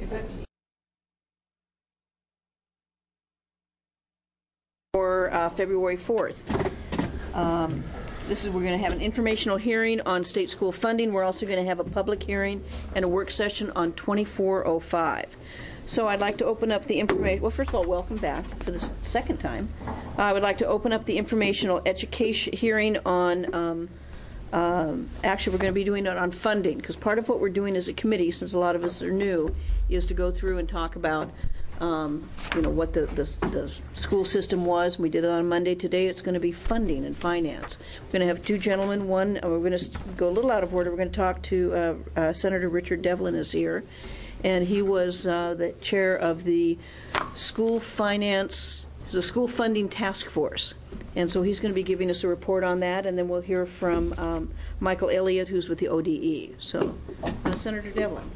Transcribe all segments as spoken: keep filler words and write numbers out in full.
It's up to you. For uh, February fourth. Um, this is, we're going to have an informational hearing on state school funding. We're also going to have a public hearing and a work session on twenty-four oh five. So I'd like to open up the information. Well, first of all, welcome back for the second time. Uh, I would like to open up the informational education hearing on, um, um, actually we're going to be doing it on funding, because part of what we're doing as a committee, since a lot of us are new, is to go through and talk about Um, you know, what the, the, the school system was. We did it on Monday. Today it's going to be funding and finance. We're going to have two gentlemen. One, uh, we're going to go a little out of order. We're going to talk to uh, uh, Senator Richard Devlin is here, and he was uh, the chair of the school finance, the school funding task force. And so he's going to be giving us a report on that, and then we'll hear from um, Michael Elliott, who's with the O D E. So, uh, Senator Devlin.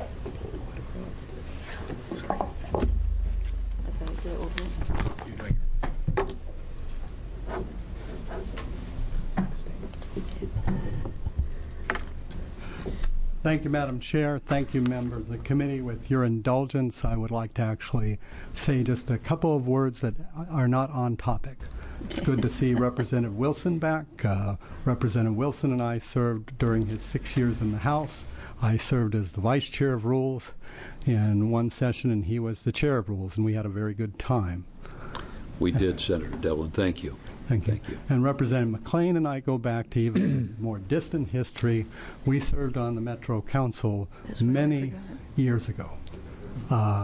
Thank you, Madam Chair. Thank you, members of the committee. With your indulgence, I would like to actually say just a couple of words that are not on topic. It's good to see Representative Wilson back. Uh, Representative Wilson and I served during his six years in the House. I served as the Vice Chair of Rules in one session, and he was the Chair of Rules, and we had a very good time. We did, Senator Devlin. Thank you. Thank you. Thank you. And Representative McLean and I go back to even more distant history. We served on the Metro Council many years ago. Uh,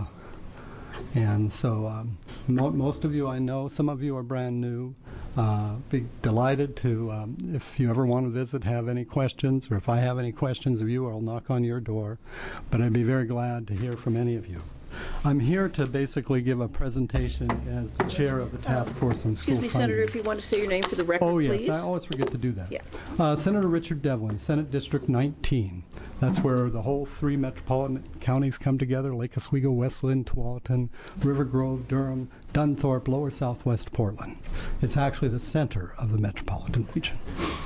and so um, mo most of you I know, some of you are brand new. Uh, be delighted to, um, if you ever want to visit, have any questions, or if I have any questions of you, I'll knock on your door. But I'd be very glad to hear from any of you. I'm here to basically give a presentation as the chair of the task force on school Excuse me, funding. Senator, if you want to say your name for the record, Oh, yes, please. I always forget to do that. Yeah. Uh, Senator Richard Devlin, Senate District nineteen. That's where the whole three metropolitan counties come together: Lake Oswego, West Linn, Tualatin, River Grove, Durham, Dunthorpe, Lower Southwest Portland. It's actually the center of the metropolitan region.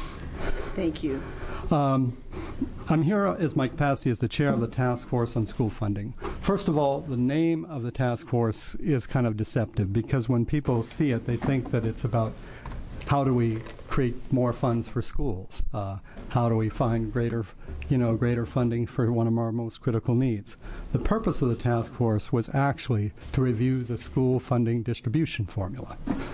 Thank you. Um, I'm here as my capacity as the chair of the task force on school funding. First of all, the name of the task force is kind of deceptive, because when people see it, they think that it's about how do we create more funds for schools? Uh, how do we find greater, you know, greater funding for one of our most critical needs? The purpose of the task force was actually to review the school funding distribution formula.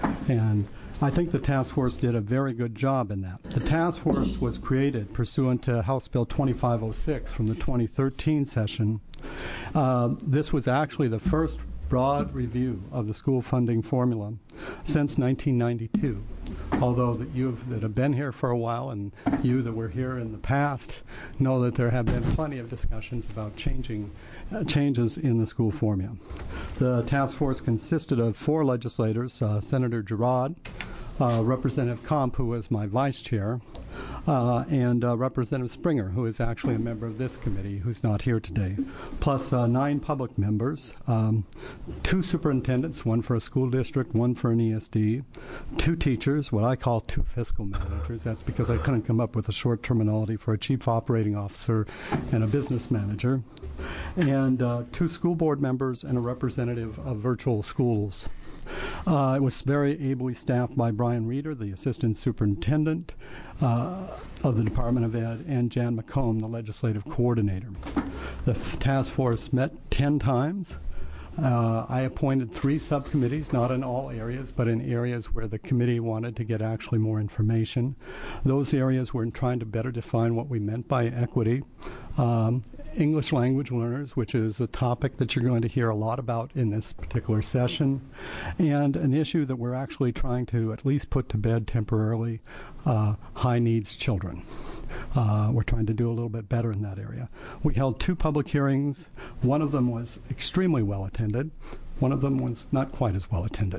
And I think the task force did a very good job in that. The task force was created pursuant to House Bill twenty-five oh six from the twenty thirteen session. Uh, this was actually the first broad review of the school funding formula since nineteen ninety-two. Although that you that have been here for a while, and you that were here in the past, know that there have been plenty of discussions about changing uh, changes in the school formula. The task force consisted of four legislators: uh, Senator Girod, uh, Representative Comp, who was my vice chair, uh, and uh, Representative Springer, who is actually a member of this committee, who's not here today, plus uh, nine public members, um, two superintendents, one for a school district, one for an E S D, two teachers, what I call two fiscal managers. That's because I couldn't come up with a short terminology for a chief operating officer and a business manager, and uh, two school board members and a representative of virtual schools. Uh, it was very ably staffed by Brian Reeder, the assistant superintendent uh, of the Department of Ed, and Jan McComb, the legislative coordinator. The task force met ten times. Uh, I appointed three subcommittees, not in all areas, but in areas where the committee wanted to get actually more information. Those areas were in trying to better define what we meant by equity. Um, English language learners, which is a topic that you're going to hear a lot about in this particular session, and an issue that we're actually trying to at least put to bed temporarily, uh, high needs children. Uh, we're trying to do a little bit better in that area. We held two public hearings. One of them was extremely well attended. One of them was not quite as well attended.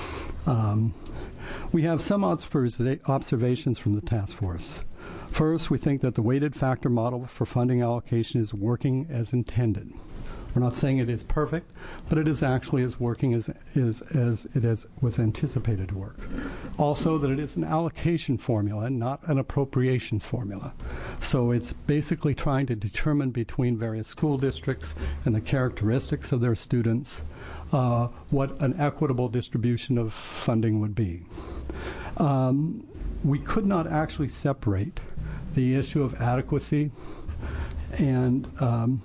Um, we have some observations from the task force. First, we think that the weighted factor model for funding allocation is working as intended. We're not saying it is perfect, but it is actually as working as, is, as it is, was anticipated to work. Also, that it is an allocation formula, not an appropriations formula. So it's basically trying to determine between various school districts and the characteristics of their students uh, what an equitable distribution of funding would be. Um, we could not actually separate the issue of adequacy and um,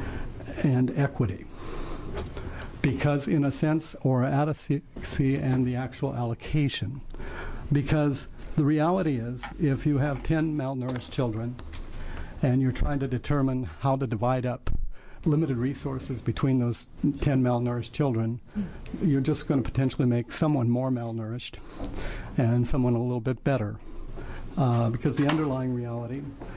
and equity, because in a sense, or adequacy and the actual allocation, because the reality is, if you have ten malnourished children and you're trying to determine how to divide up limited resources between those ten malnourished children, you're just going to potentially make someone more malnourished and someone a little bit better. Uh, because the underlying reality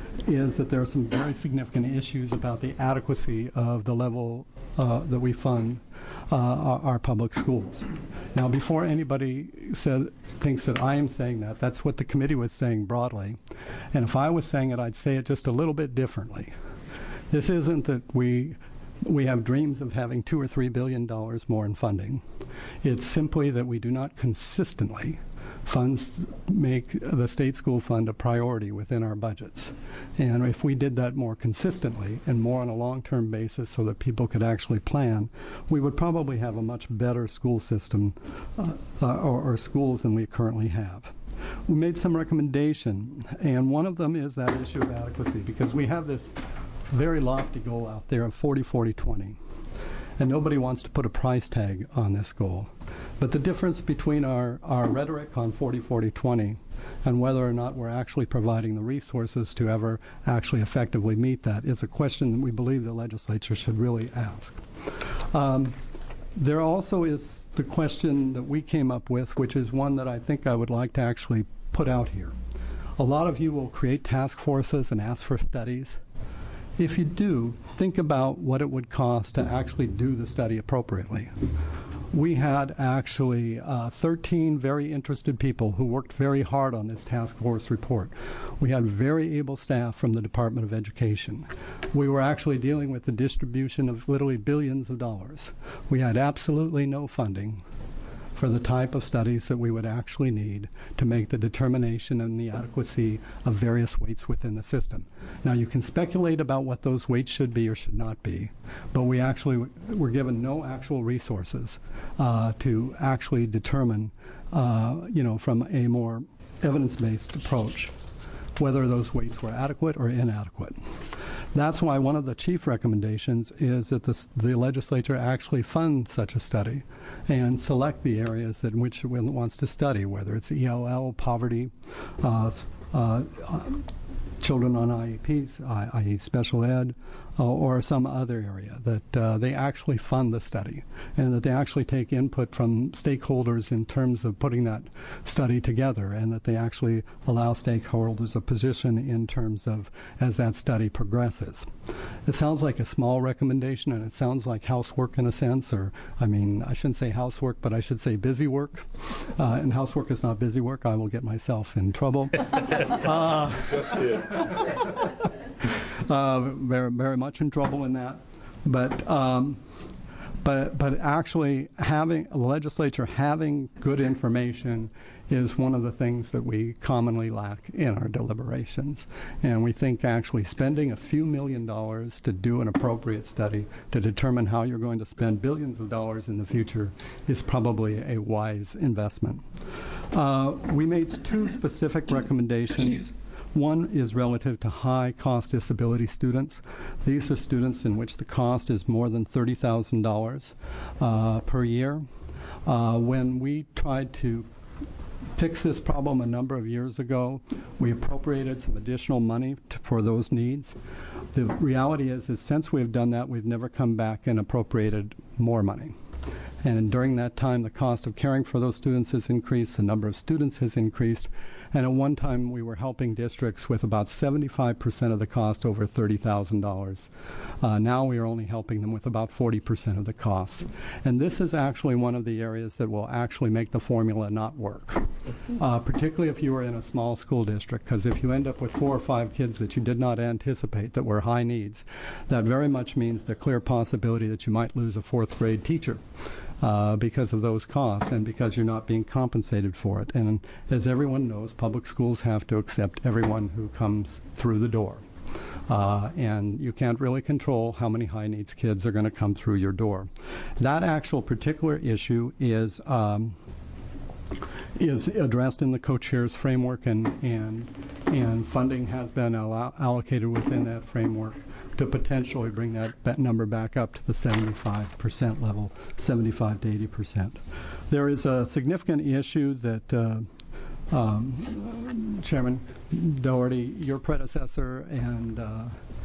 is that there are some very significant issues about the adequacy of the level uh, that we fund uh, our, our public schools. Now, before anybody says, thinks that I am saying that, that's what the committee was saying broadly. And if I was saying it, I'd say it just a little bit differently. This isn't that we we have dreams of having two or three billion dollars more in funding. It's simply that we do not consistently funds make the state school fund a priority within our budgets. And if we did that more consistently and more on a long-term basis so that people could actually plan, we would probably have a much better school system uh, uh, or, or schools than we currently have. We made some recommendation, and one of them is that issue of adequacy, because we have this very lofty goal out there of forty forty twenty, and nobody wants to put a price tag on this goal. But the difference between our, our rhetoric on forty forty twenty and whether or not we're actually providing the resources to ever actually effectively meet that is a question that we believe the legislature should really ask. Um, there also is the question that we came up with, which is one that I think I would like to actually put out here. A lot of you will create task forces and ask for studies. If you do, think about what it would cost to actually do the study appropriately. We had actually uh, thirteen very interested people who worked very hard on this task force report. We had very able staff from the Department of Education. We were actually dealing with the distribution of literally billions of dollars. We had absolutely no funding for the type of studies that we would actually need to make the determination and the adequacy of various weights within the system. Now, you can speculate about what those weights should be or should not be, but we actually were given no actual resources uh, to actually determine, uh, you know, from a more evidence-based approach, whether those weights were adequate or inadequate. That's why one of the chief recommendations is that the, the legislature actually fund such a study and select the areas in which it wants to study, whether it's E L L, poverty, uh, uh, children on I E Ps, that is special ed, uh, or some other area, that uh, they actually fund the study and that they actually take input from stakeholders in terms of putting that study together, and that they actually allow stakeholders a position in terms of as that study progresses. It sounds like a small recommendation, and it sounds like housework in a sense, or I mean, I shouldn't say housework, but I should say busy work. Uh, and housework is not busy work. I will get myself in trouble. uh, uh, very, very much in trouble in that. But um, but but actually having a legislature having good information is one of the things that we commonly lack in our deliberations. And we think actually spending a few million dollars to do an appropriate study to determine how you're going to spend billions of dollars in the future is probably a wise investment. Uh, we made two specific recommendations. One is relative to high-cost disability students. These are students in which the cost is more than thirty thousand dollars uh, per year. Uh, when we tried to fix this problem a number of years ago, we appropriated some additional money to, for those needs. The reality is, is since we've done that, we've never come back and appropriated more money. And during that time, the cost of caring for those students has increased, the number of students has increased, and at one time we were helping districts with about seventy-five percent of the cost over thirty thousand dollars. Uh, now we are only helping them with about forty percent of the costs. And this is actually one of the areas that will actually make the formula not work, uh, particularly if you are in a small school district, because if you end up with four or five kids that you did not anticipate that were high needs, that very much means the clear possibility that you might lose a fourth grade teacher. Uh, because of those costs and because you're not being compensated for it. And as everyone knows, public schools have to accept everyone who comes through the door. Uh, and you can't really control how many high needs kids are going to come through your door. That actual particular issue is um, is addressed in the co-chairs framework, and and and funding has been allo- allocated within that framework to potentially bring that, that number back up to the seventy-five percent level, seventy-five to eighty percent. There is a significant issue that uh, um, Chairman Doherty, your predecessor, and uh,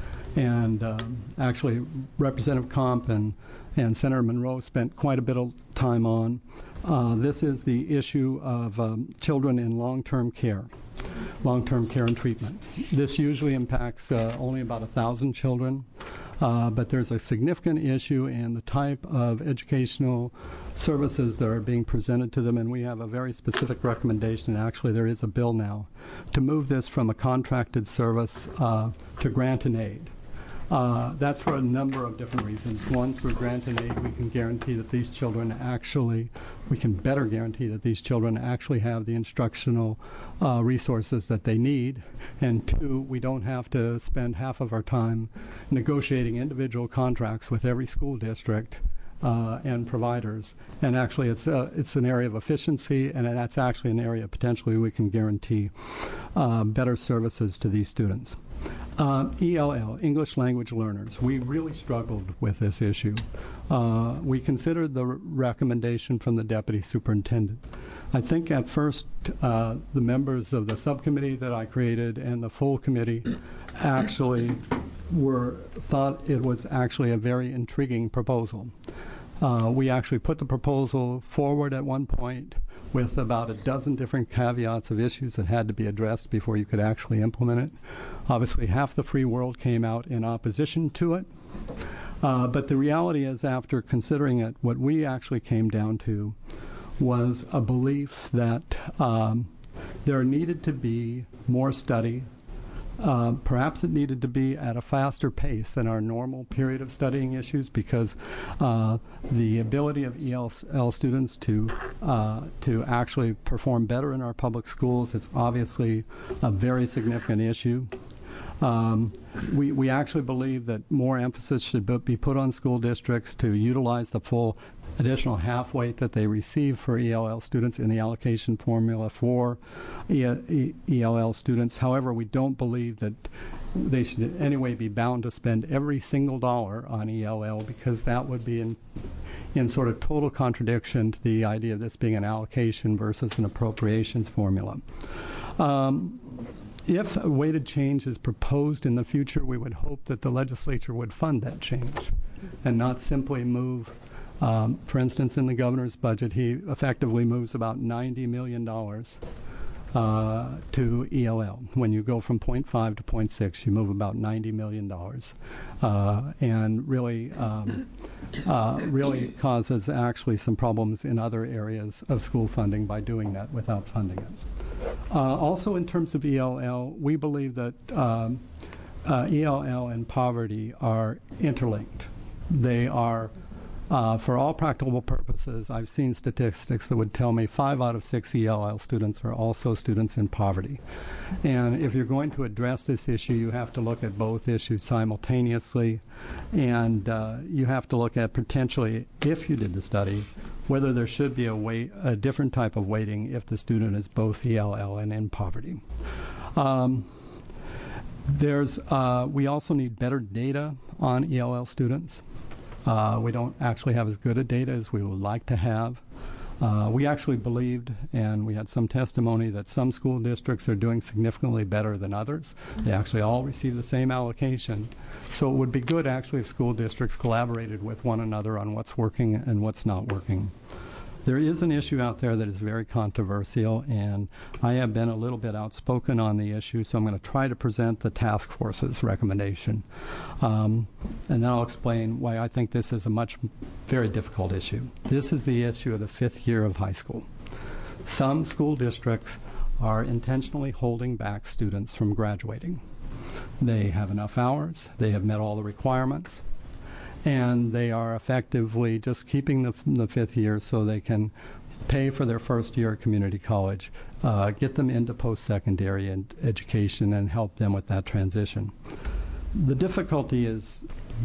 and um, actually Representative Comp and, and Senator Monroe spent quite a bit of time on. Uh, this is the issue of um, children in long-term care, long-term care and treatment. This usually impacts uh, only about a thousand children, uh, but there's a significant issue in the type of educational services that are being presented to them, and we have a very specific recommendation. Actually, there is a bill now to move this from a contracted service uh, to grant and aid. Uh, that's for a number of different reasons. One, through grant and aid, we can guarantee that these children actually, we can better guarantee that these children actually have the instructional uh, resources that they need. And two, we don't have to spend half of our time negotiating individual contracts with every school district Uh, and providers, and actually it's uh, it's an area of efficiency, and that's actually an area potentially we can guarantee uh, better services to these students. Uh, E L L, English Language Learners, we really struggled with this issue. Uh, we considered the r- recommendation from the Deputy Superintendent. I think at first uh, the members of the subcommittee that I created and the full committee actually were thought it was actually a very intriguing proposal. Uh, we actually put the proposal forward at one point with about a dozen different caveats of issues that had to be addressed before you could actually implement it. Obviously, half the free world came out in opposition to it. Uh, but the reality is, after considering it, what we actually came down to was a belief that um, there needed to be more study. Uh, perhaps it needed to be at a faster pace than our normal period of studying issues, because uh, the ability of E L L students to uh, to actually perform better in our public schools is obviously a very significant issue. Um, we, we actually believe that more emphasis should be put on school districts to utilize the full additional half weight that they receive for E L L students in the allocation formula for E L L students. However, we don't believe that they should in any way be bound to spend every single dollar on E L L, because that would be in in sort of total contradiction to the idea of this being an allocation versus an appropriations formula. Um, If a weighted change is proposed in the future, we would hope that the legislature would fund that change and not simply move. Um, for instance, in the governor's budget, he effectively moves about ninety million dollars uh, to E L L. When you go from point five to point six, you move about ninety million dollars, uh, and really, um, uh, really causes actually some problems in other areas of school funding by doing that without funding it. Uh, also, in terms of E L L, we believe that um, uh, E L L and poverty are interlinked. They are, uh, for all practical purposes, I've seen statistics that would tell me five out of six E L L students are also students in poverty. And if you're going to address this issue, you have to look at both issues simultaneously, and uh, you have to look at potentially, if you did the study, whether there should be a weight, a different type of weighting if the student is both E L L and in poverty. Um, there's, uh, we also need better data on E L L students. Uh, we don't actually have as good a data as we would like to have. Uh, we actually believed, and we had some testimony, that some school districts are doing significantly better than others. They actually all receive the same allocation. So it would be good, actually, if school districts collaborated with one another on what's working and what's not working. There is an issue out there that is very controversial, and I have been a little bit outspoken on the issue, so I'm going to try to present the task force's recommendation. Um, and then I'll explain why I think this is a much, very difficult issue. This is the issue of the fifth year of high school. Some school districts are intentionally holding back students from graduating. They have enough hours, they have met all the requirements, and they are effectively just keeping the, the fifth year so they can pay for their first year at community college, uh, get them into post-secondary ed- education, and help them with that transition. the difficulty is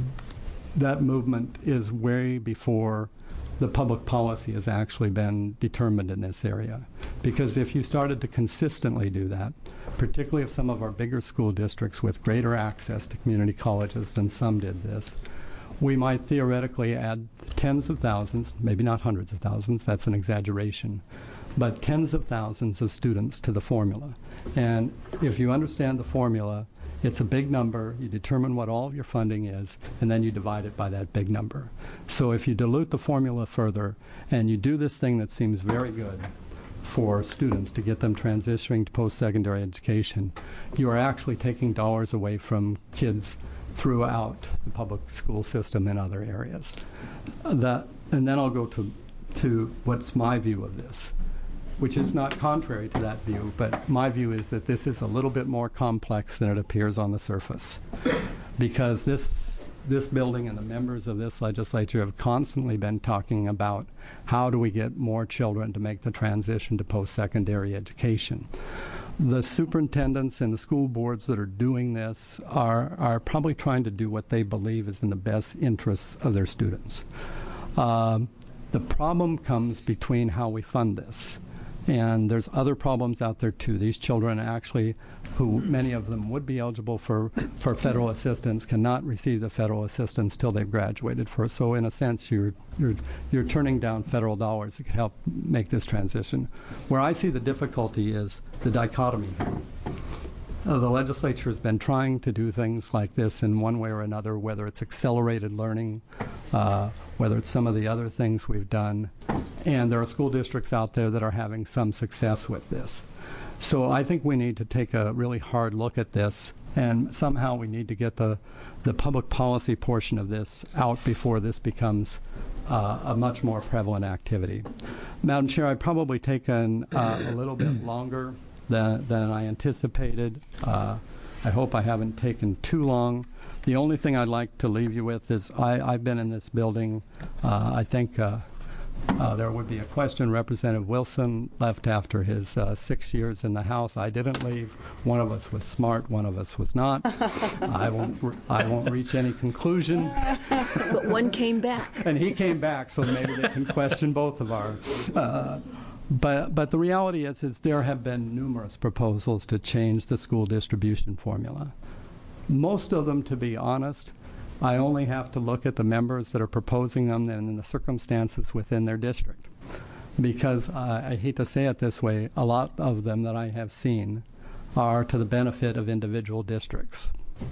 that movement is way before the public policy has actually been determined in this area. Because if you started to consistently do that, particularly if some of our bigger school districts with greater access to community colleges than some did this, we might theoretically add tens of thousands, maybe not hundreds of thousands, that's an exaggeration, but tens of thousands of students to the formula. And if you understand the formula, it's a big number. You determine what all of your funding is, and then you divide it by that big number. So if you dilute the formula further, and you do this thing that seems very good for students to get them transitioning to post-secondary education, you are actually taking dollars away from kids throughout the public school system in other areas. That, and then I'll go to, to what's my view of this, which is not contrary to that view, but my view is that this is a little bit more complex than it appears on the surface. Because this, this building and the members of this legislature have constantly been talking about how do we get more children to make the transition to post-secondary education. The superintendents and the school boards that are doing this are, are probably trying to do what they believe is in the best interests of their students. Um, the problem comes between how we fund this. And there's other problems out there too. These children actually, who many of them would be eligible for, for federal assistance, cannot receive the federal assistance till they've graduated first. So in a sense, you're, you're, you're turning down federal dollars that could help make this transition. Where I see the difficulty is the dichotomy. Uh, the legislature has been trying to do things like this in one way or another, whether it's accelerated learning, uh, whether it's some of the other things we've done. And there are school districts out there that are having some success with this. So I think we need to take a really hard look at this, and somehow we need to get the, the public policy portion of this out before this becomes uh, a much more prevalent activity. Madam Chair, I've probably taken uh, a little bit longer than, than I anticipated. Uh, I hope I haven't taken too long. The only thing I'd like to leave you with is I, I've been in this building, uh, I think uh, uh, there would be a question. Representative Wilson left after his uh, six years in the House. I didn't leave. One of us was smart, one of us was not. I won't, re- I won't reach any conclusion. But one came back. And he came back, so maybe they can question both of our. Uh, But but the reality is, is there have been numerous proposals to change the school distribution formula. Most of them, to be honest, I only have to look at the members that are proposing them and the circumstances within their district. Because uh, I hate to say it this way, a lot of them that I have seen are to the benefit of individual districts.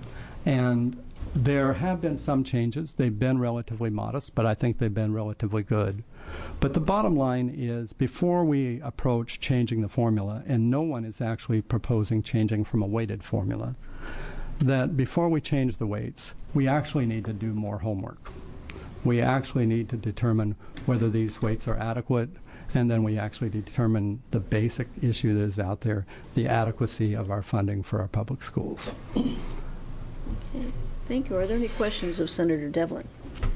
And there have been some changes. They've been relatively modest, but I think they've been relatively good. But the bottom line is, before we approach changing the formula, and no one is actually proposing changing from a weighted formula, that before we change the weights, we actually need to do more homework. We actually need to determine whether these weights are adequate, and then we actually determine the basic issue that is out there, the adequacy of our funding for our public schools. Okay. Thank you. Are there any questions of Senator Devlin?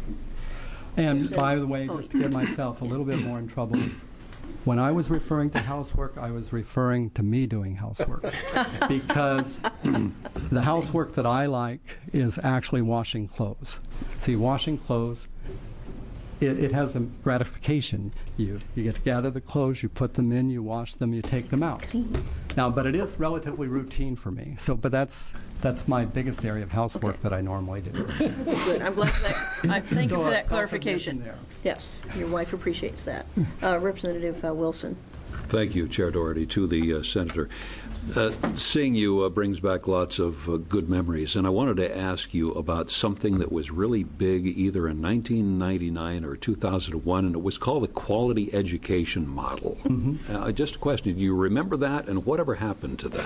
And by the way, just to get myself a little bit more in trouble, when I was referring to housework, I was referring to me doing housework. Because the housework that I like is actually washing clothes. See, washing clothes, it, it has a gratification. You, you get to gather the clothes, you put them in, you wash them, you take them out. Now, but it is relatively routine for me. So, but that's that's my biggest area of housework Okay. that I normally do. Good. I'm glad that. I, thank So you for a that clarification. self-admission there. Yes, your wife appreciates that. Uh, Representative uh, Wilson. Thank you, Chair Doherty. To the uh, Senator. Uh, seeing you uh, brings back lots of uh, good memories, and I wanted to ask you about something that was really big either in nineteen ninety-nine or two thousand one, and it was called the Quality Education Model. Mm-hmm. Uh, just a question, do you remember that, and whatever happened to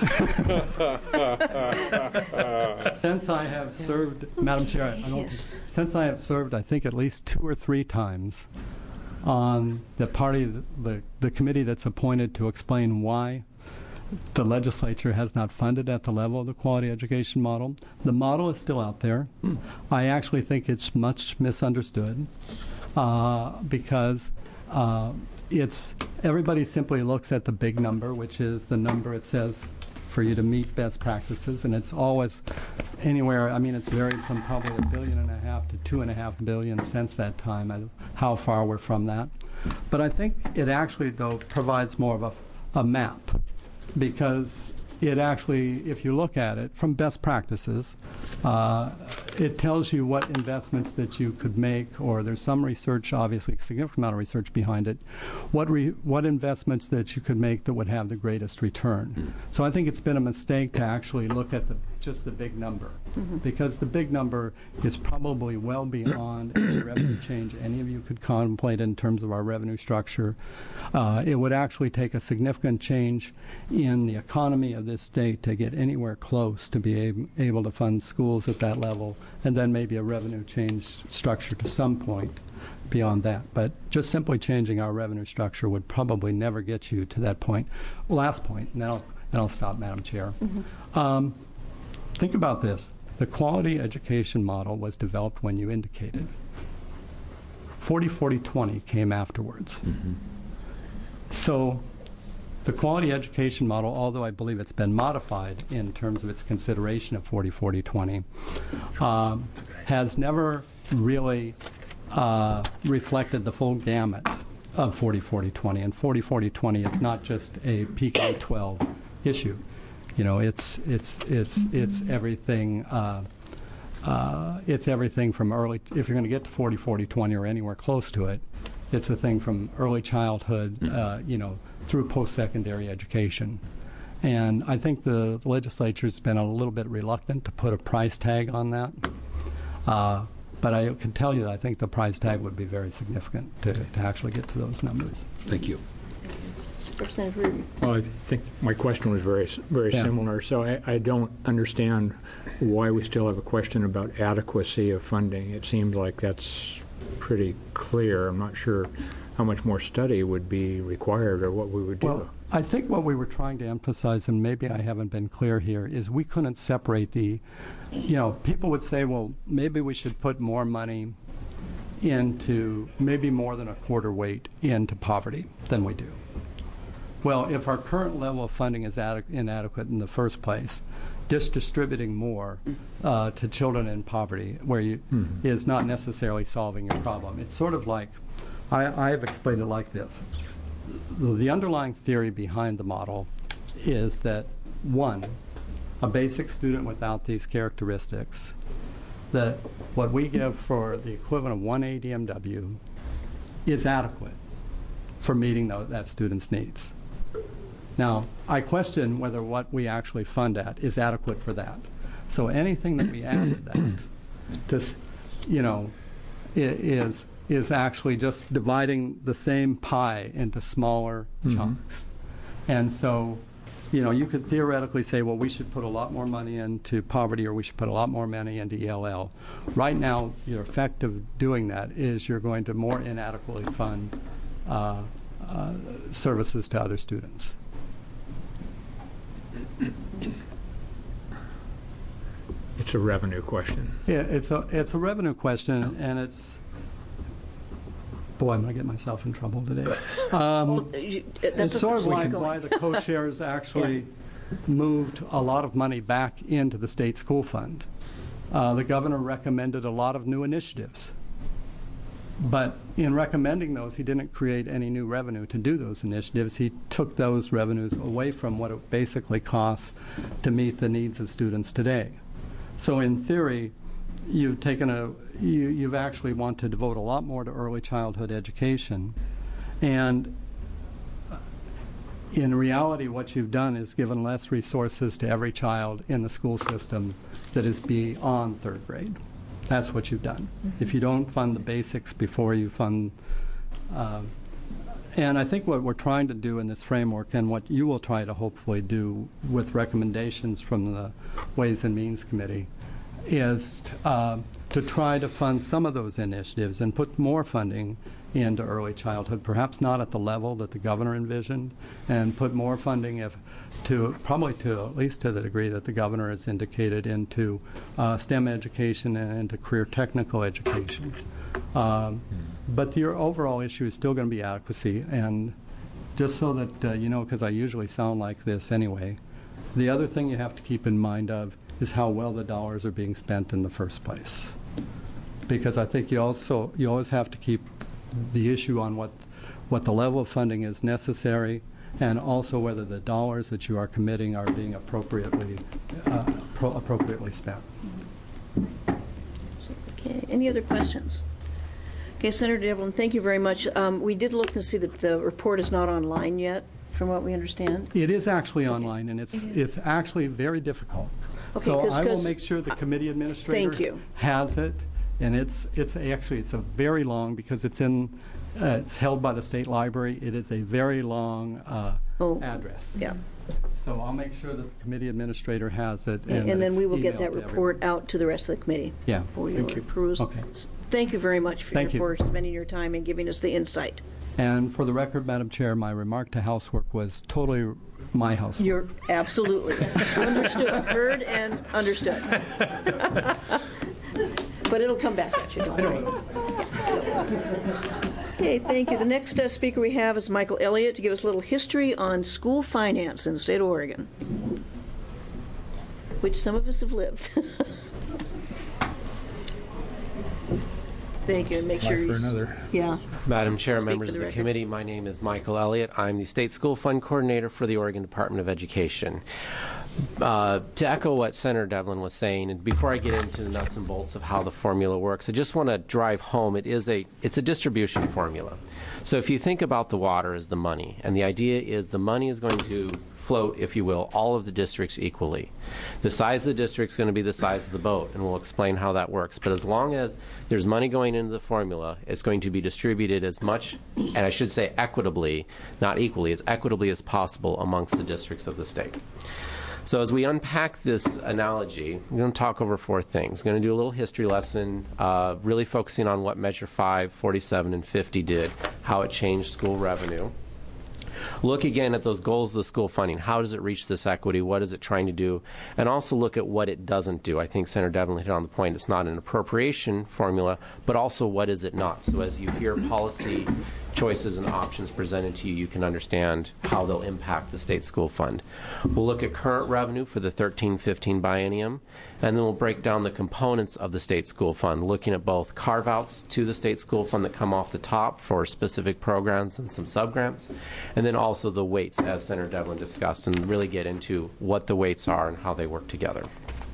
that? Since I have served, Madam Chair, I don't, Yes. since I have served, I think, at least two or three times on the party, the, the committee that's appointed to explain why the legislature has not funded at the level of the quality education model. The model is still out there. Mm. I actually think it's much misunderstood uh, because uh, it's everybody simply looks at the big number, which is the number it says for you to meet best practices, and it's always anywhere, I mean, it's varied from probably a billion and a half to two and a half billion since that time, and how far we're from that. But I think it actually, though, provides more of a, a map, because it actually, if you look at it from best practices, uh, it tells you what investments that you could make, or there's some research, obviously a significant amount of research behind it, what re, what investments that you could make that would have the greatest return. So I think it's been a mistake to actually look at the just the big number, mm-hmm. because the big number is probably well beyond any revenue change any of you could contemplate in terms of our revenue structure. Uh, it would actually take a significant change in the economy of this state to get anywhere close to be ab- able to fund schools at that level, and then maybe a revenue change structure to some point beyond that. But just simply changing our revenue structure would probably never get you to that point. Last point, and then I'll, then I'll stop, Madam Chair. Mm-hmm. Um, think about this. The quality education model was developed when you indicated. forty forty twenty came afterwards. Mm-hmm. So the quality education model, although I believe it's been modified in terms of its consideration of forty forty twenty, um, has never really uh, reflected the full gamut of forty forty twenty. And forty forty twenty is not just a P K twelve issue. You know, it's it's it's it's everything. Uh, uh, it's everything from early. If you're going to get to forty forty twenty or anywhere close to it, it's a thing from early childhood, uh, you know, through post-secondary education. And I think the legislature's been a little bit reluctant to put a price tag on that. Uh, but I can tell you that I think the price tag would be very significant to, to actually get to those numbers. Thank you. Representative Ruby. Well, I think my question was very, very Yeah. similar. So I, I don't understand why we still have a question about adequacy of funding. It seems like that's pretty clear. I'm not sure how much more study would be required or what we would do. Well, I think what we were trying to emphasize, and maybe I haven't been clear here, is we couldn't separate the, you know, people would say, well, maybe we should put more money into, maybe more than a quarter weight into poverty than we do. Well, if our current level of funding is adequ- inadequate in the first place, just distributing more uh, to children in poverty where you, mm-hmm. is not necessarily solving your problem. It's sort of like, I, I have explained it like this. The, the underlying theory behind the model is that, one, a basic student without these characteristics, that what we give for the equivalent of one A D M W is adequate for meeting the, that student's needs. Now, I question whether what we actually fund at is adequate for that. So anything that we add to that, to, you know, is is actually just dividing the same pie into smaller mm-hmm. chunks. And so, you know, you could theoretically say, well, we should put a lot more money into poverty, or we should put a lot more money into E L L. Right now, your effect of doing that is you're going to more inadequately fund uh, uh, services to other students. It's a revenue question. Yeah, it's a it's a revenue question, and it's. Boy, I'm going to get myself in trouble today. Um, Well, you- that's it's a sort of first like going. why the co-chairs actually moved a lot of money back into the state school fund. Uh, the governor recommended a lot of new initiatives. But in recommending those, he didn't create any new revenue to do those initiatives. He took those revenues away from what it basically costs to meet the needs of students today. So in theory, you've taken a, you, you've actually want to devote a lot more to early childhood education. And in reality, what you've done is given less resources to every child in the school system that is beyond third grade. That's what you've done. Mm-hmm. If you don't fund the basics before you fund, uh, and I think what we're trying to do in this framework, and what you will try to hopefully do with recommendations from the Ways and Means Committee, is uh, to try to fund some of those initiatives and put more funding into early childhood, perhaps not at the level that the governor envisioned, and put more funding if to probably to at least to the degree that the governor has indicated into uh, STEM education and into career technical education. Um, but your overall issue is still going to be adequacy. And just so that uh, you know, because I usually sound like this anyway, the other thing you have to keep in mind of is how well the dollars are being spent in the first place. Because I think you also you always have to keep the issue on what what the level of funding is necessary, and also whether the dollars that you are committing are being appropriately uh, pro- appropriately spent. Okay. Any other questions? Okay, Senator Devlin, thank you very much. Um, we did look and see that the report is not online yet, from what we understand. It is actually online, and it's It it's actually very difficult. Okay, so 'cause- I will 'cause- make sure the committee administrator Thank you. has it, and it's it's actually it's a very long because it's in uh, it's held by the state library. It is a very long uh, Oh, address. Yeah. So I'll make sure that the committee administrator has it. And, that then it's we will get emailed that to report everyone. out to the rest of the committee Yeah. for your Thank you. perusal. Okay. S- Thank you very much for, Thank you. for spending your time and giving us the insight. And for the record, Madam Chair, my remark to housework was totally my housework. You're absolutely understood, heard and understood. But it'll come back at you, don't worry. Okay, thank you. The next uh, speaker we have is Michael Elliott to give us a little history on school finance in the state of Oregon, which some of us have lived. Thank you, and make sure Life you... for another. Yeah. Madam Chair, Speak members for of the the record. committee, my name is Michael Elliott. I'm the State School Fund Coordinator for the Oregon Department of Education. Uh, to echo what Senator Devlin was saying, and before I get into the nuts and bolts of how the formula works, I just want to drive home it is a it's a distribution formula. So if you think about the water as the money, and the idea is the money is going to float, if you will, all of the districts equally. The size of the district is going to be the size of the boat, and we'll explain how that works. But as long as there's money going into the formula, it's going to be distributed as much, and I should say equitably, not equally, as equitably as possible amongst the districts of the state. So as we unpack this analogy, we're going to talk over four things. We're going to do a little history lesson, uh, really focusing on what Measure five, forty-seven, and fifty did, how it changed school revenue. Look again at those goals of the school funding. How does it reach this equity? What is it trying to do? And also look at what it doesn't do. I think Senator Devlin hit on the point. It's not an appropriation formula, but also what is it not? So as you hear policy choices and options presented to you, you can understand how they'll impact the state school fund. We'll look at current revenue for the thirteen fifteen biennium, and then we'll break down the components of the state school fund, looking at both carve-outs to the state school fund that come off the top for specific programs and some subgrants, and then also the weights, as Senator Devlin discussed, and really get into what the weights are and how they work together.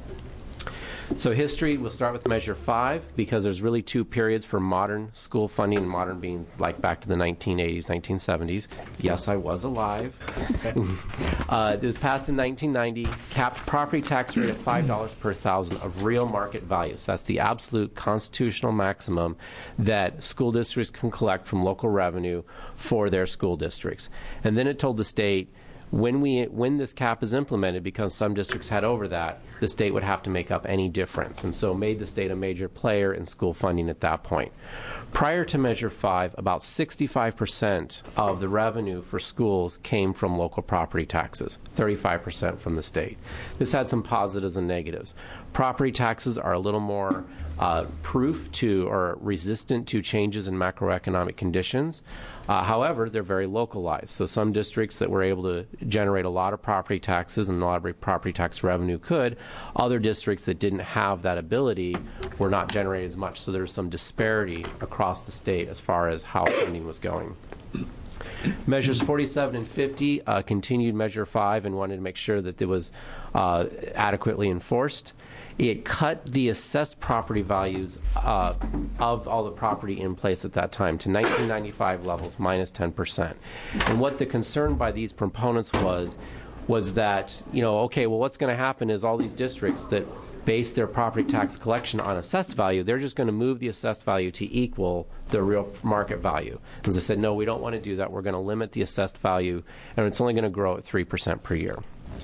So history, we'll start with Measure five, because there's really two periods for modern school funding, and modern being like back to the nineteen eighties, nineteen seventies. Yes, I was alive. uh, it was passed in nineteen ninety, capped property tax rate at five dollars per thousand of real market value. So that's the absolute constitutional maximum that school districts can collect from local revenue for their school districts. And then it told the state, When we when this cap is implemented, because some districts had over that, the state would have to make up any difference, and so made the state a major player in school funding at that point. Prior to Measure five, about sixty-five percent of the revenue for schools came from local property taxes, thirty-five percent from the state. This had some positives and negatives. Property taxes are a little more uh, proof to or resistant to changes in macroeconomic conditions. Uh, however, they're very localized. So some districts that were able to generate a lot of property taxes and a lot of property tax revenue could. Other districts that didn't have that ability were not generating as much. So there's some disparity across the state as far as how funding was going. Measures forty-seven and fifty uh, continued Measure five and wanted to make sure that it was uh, adequately enforced. It cut the assessed property values uh, of all the property in place at that time to nineteen ninety-five levels, minus ten percent. And what the concern by these proponents was, was that, you know, okay, well, what's going to happen is all these districts that base their property tax collection on assessed value, they're just going to move the assessed value to equal the real market value. As I said, no, we don't want to do that. We're going to limit the assessed value, and it's only going to grow at three percent per year.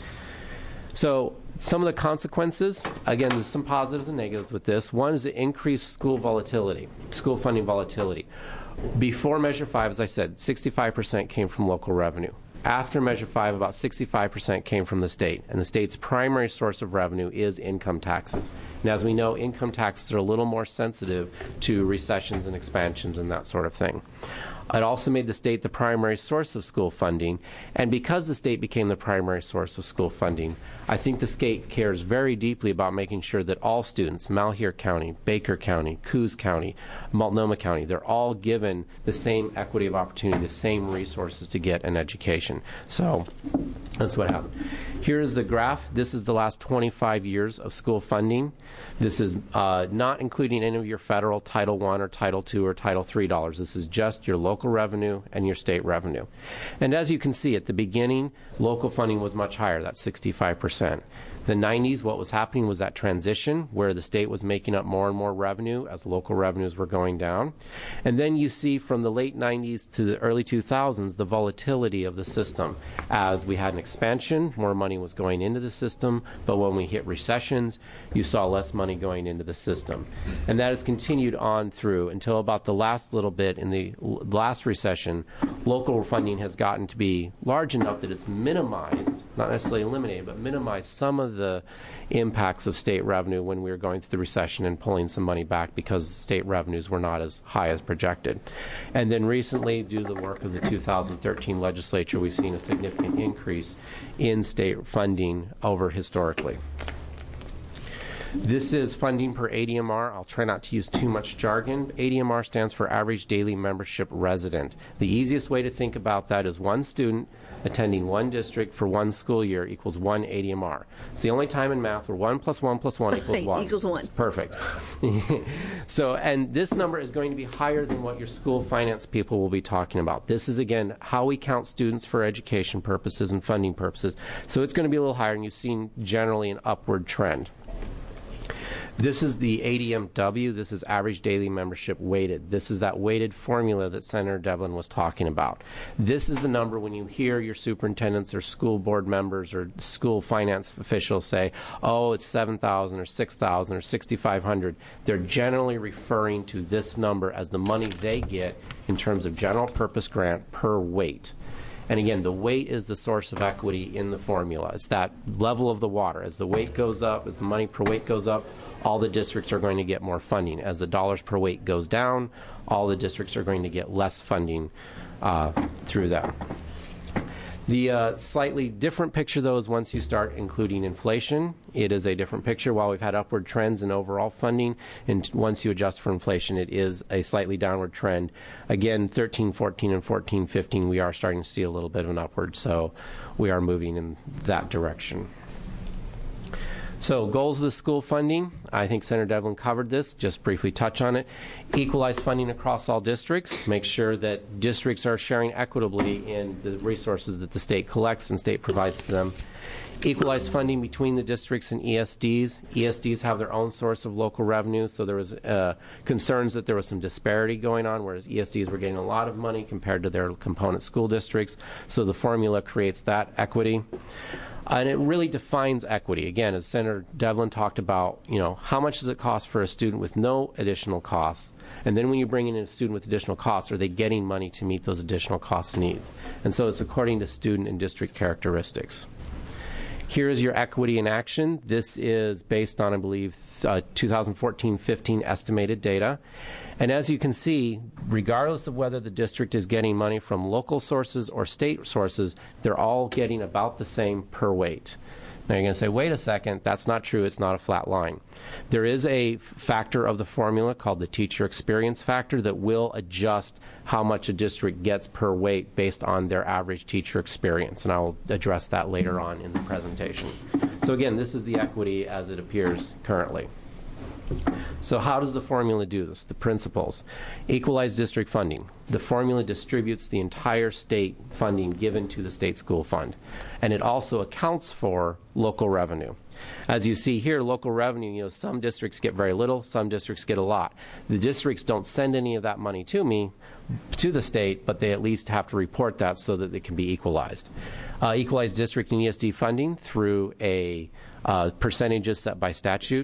So some of the consequences, again, there's some positives and negatives with this. One is the increased school volatility, school funding volatility. Before Measure five, as I said, sixty-five percent came from local revenue. After Measure five, about sixty-five percent came from the state, and the state's primary source of revenue is income taxes. And as we know, income taxes are a little more sensitive to recessions and expansions and that sort of thing. It also made the state the primary source of school funding, and because the state became the primary source of school funding, I think the state cares very deeply about making sure that all students, Malheur County, Baker County, Coos County, Multnomah County, they're all given the same equity of opportunity, the same resources to get an education. So that's what happened. Here's the graph. This is the last twenty-five years of school funding. This is uh, not including any of your federal Title one or Title two or Title three dollars. This is just your local revenue and your state revenue. And as you can see, at the beginning, local funding was much higher, that's sixty-five percent. The nineties, what was happening was that transition where the state was making up more and more revenue as local revenues were going down. And then you see from the late nineties to the early two thousands the volatility of the system. As we had an expansion, more money was going into the system, but when we hit recessions, you saw less money going into the system. And that has continued on through until about the last little bit in the last recession. Local funding has gotten to be large enough that it's minimized, not necessarily eliminated, but minimized some of the impacts of state revenue when we were going through the recession and pulling some money back because state revenues were not as high as projected. And then recently, due to the work of the two thousand thirteen legislature, we've seen a significant increase in state funding over historically. This is funding per A D M R. I'll try not to use too much jargon. A D M R stands for Average Daily Membership Resident. The easiest way to think about that is one student attending one district for one school year equals one A D M R. It's the only time in math where one plus one plus one equals one. Equals one. It's perfect. So, and this number is going to be higher than what your school finance people will be talking about. This is, again, how we count students for education purposes and funding purposes. So it's going to be a little higher, and you've seen generally an upward trend. This is the A D M W. This is average daily membership weighted. This is that weighted formula that Senator Devlin was talking about. This is the number when you hear your superintendents or school board members or school finance officials say, oh, it's seven thousand or six thousand or sixty-five hundred. They're generally referring to this number as the money they get in terms of general purpose grant per weight. And again, the weight is the source of equity in the formula. It's that level of the water. As the weight goes up, as the money per weight goes up, all the districts are going to get more funding. As the dollars per weight goes down, all the districts are going to get less funding uh, through that. The uh, slightly different picture, though, is once you start including inflation, it is a different picture. While we've had upward trends in overall funding, and once you adjust for inflation, it is a slightly downward trend. Again, thirteen, fourteen, and fourteen, fifteen, we are starting to see a little bit of an upward, so we are moving in that direction. So goals of the school funding, I think Senator Devlin covered this, just briefly touch on it. Equalize funding across all districts, make sure that districts are sharing equitably in the resources that the state collects and state provides to them. Equalize funding between the districts and E S Ds. E S Ds have their own source of local revenue, so there was uh, concerns that there was some disparity going on, whereas E S Ds were getting a lot of money compared to their component school districts. So the formula creates that equity. And it really defines equity. Again, as Senator Devlin talked about, you know, how much does it cost for a student with no additional costs? And then when you bring in a student with additional costs, are they getting money to meet those additional cost needs? And so it's according to student and district characteristics. Here is your equity in action. This is based on, I believe, uh, two thousand fourteen fifteen estimated data. And as you can see, regardless of whether the district is getting money from local sources or state sources, they're all getting about the same per weight. Now you're going to say, wait a second, that's not true, it's not a flat line. There is a factor of the formula called the teacher experience factor that will adjust how much a district gets per weight based on their average teacher experience, and I will address that later on in the presentation. So again, this is the equity as it appears currently. So how does the formula do this? The principles. Equalize district funding. The formula distributes the entire state funding given to the state school fund. And it also accounts for local revenue. As you see here, local revenue, you know, some districts get very little, some districts get a lot. The districts don't send any of that money to me, to the state, but they at least have to report that so that it can be equalized. Uh, equalize district and E S D funding through a uh, percentages set by statute.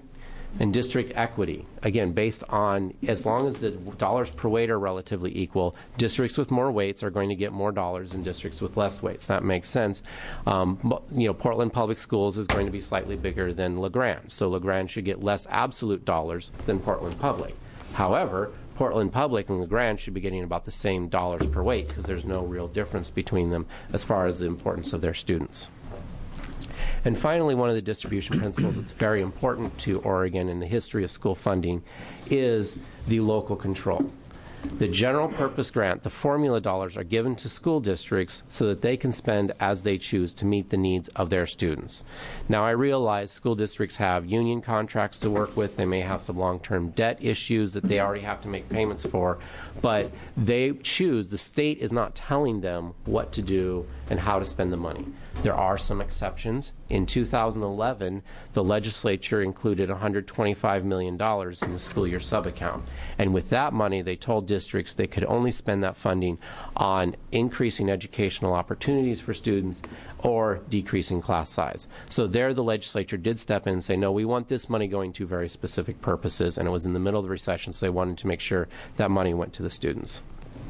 And district equity, again, based on, as long as the dollars per weight are relatively equal, districts with more weights are going to get more dollars than districts with less weights. That makes sense. Um, but, you know, Portland Public Schools is going to be slightly bigger than LaGrange, so LaGrange should get less absolute dollars than Portland Public. However, Portland Public and LaGrange should be getting about the same dollars per weight because there's no real difference between them as far as the importance of their students. And finally, one of the distribution principles that's very important to Oregon in the history of school funding is the local control. The general purpose grant, the formula dollars, are given to school districts so that they can spend as they choose to meet the needs of their students. Now, I realize school districts have union contracts to work with. They may have some long-term debt issues that they already have to make payments for, but they choose. The state is not telling them what to do and how to spend the money. There are some exceptions. In two thousand eleven, the legislature included one hundred twenty-five million dollars in the school year sub-account. And with that money, they told districts they could only spend that funding on increasing educational opportunities for students or decreasing class size. So there the legislature did step in and say, no, we want this money going to very specific purposes. And it was in the middle of the recession, so they wanted to make sure that money went to the students.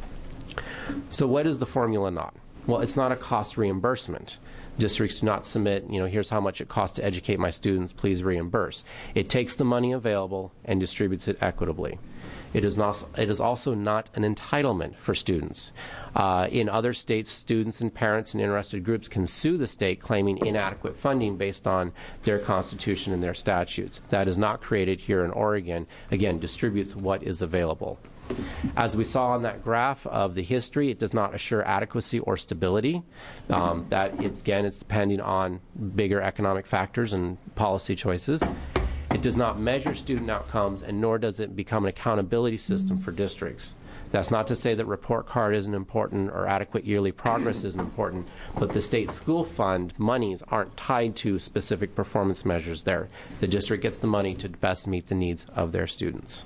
So what is the formula not? Well, it's not a cost reimbursement. Districts do not submit, you know, here's how much it costs to educate my students, please reimburse. It takes the money available and distributes it equitably. It is, not, it is also not an entitlement for students. Uh, in other states, students and parents and interested groups can sue the state claiming inadequate funding based on their constitution and their statutes. That is not created here in Oregon. Again, distributes what is available. As we saw on that graph of the history, it does not assure adequacy or stability. Um, that it's, again, it's depending on bigger economic factors and policy choices. It does not measure student outcomes, and nor does it become an accountability system for districts. That's not to say that report card isn't important or adequate yearly progress isn't important, but the state school fund monies aren't tied to specific performance measures there. The district gets the money to best meet the needs of their students.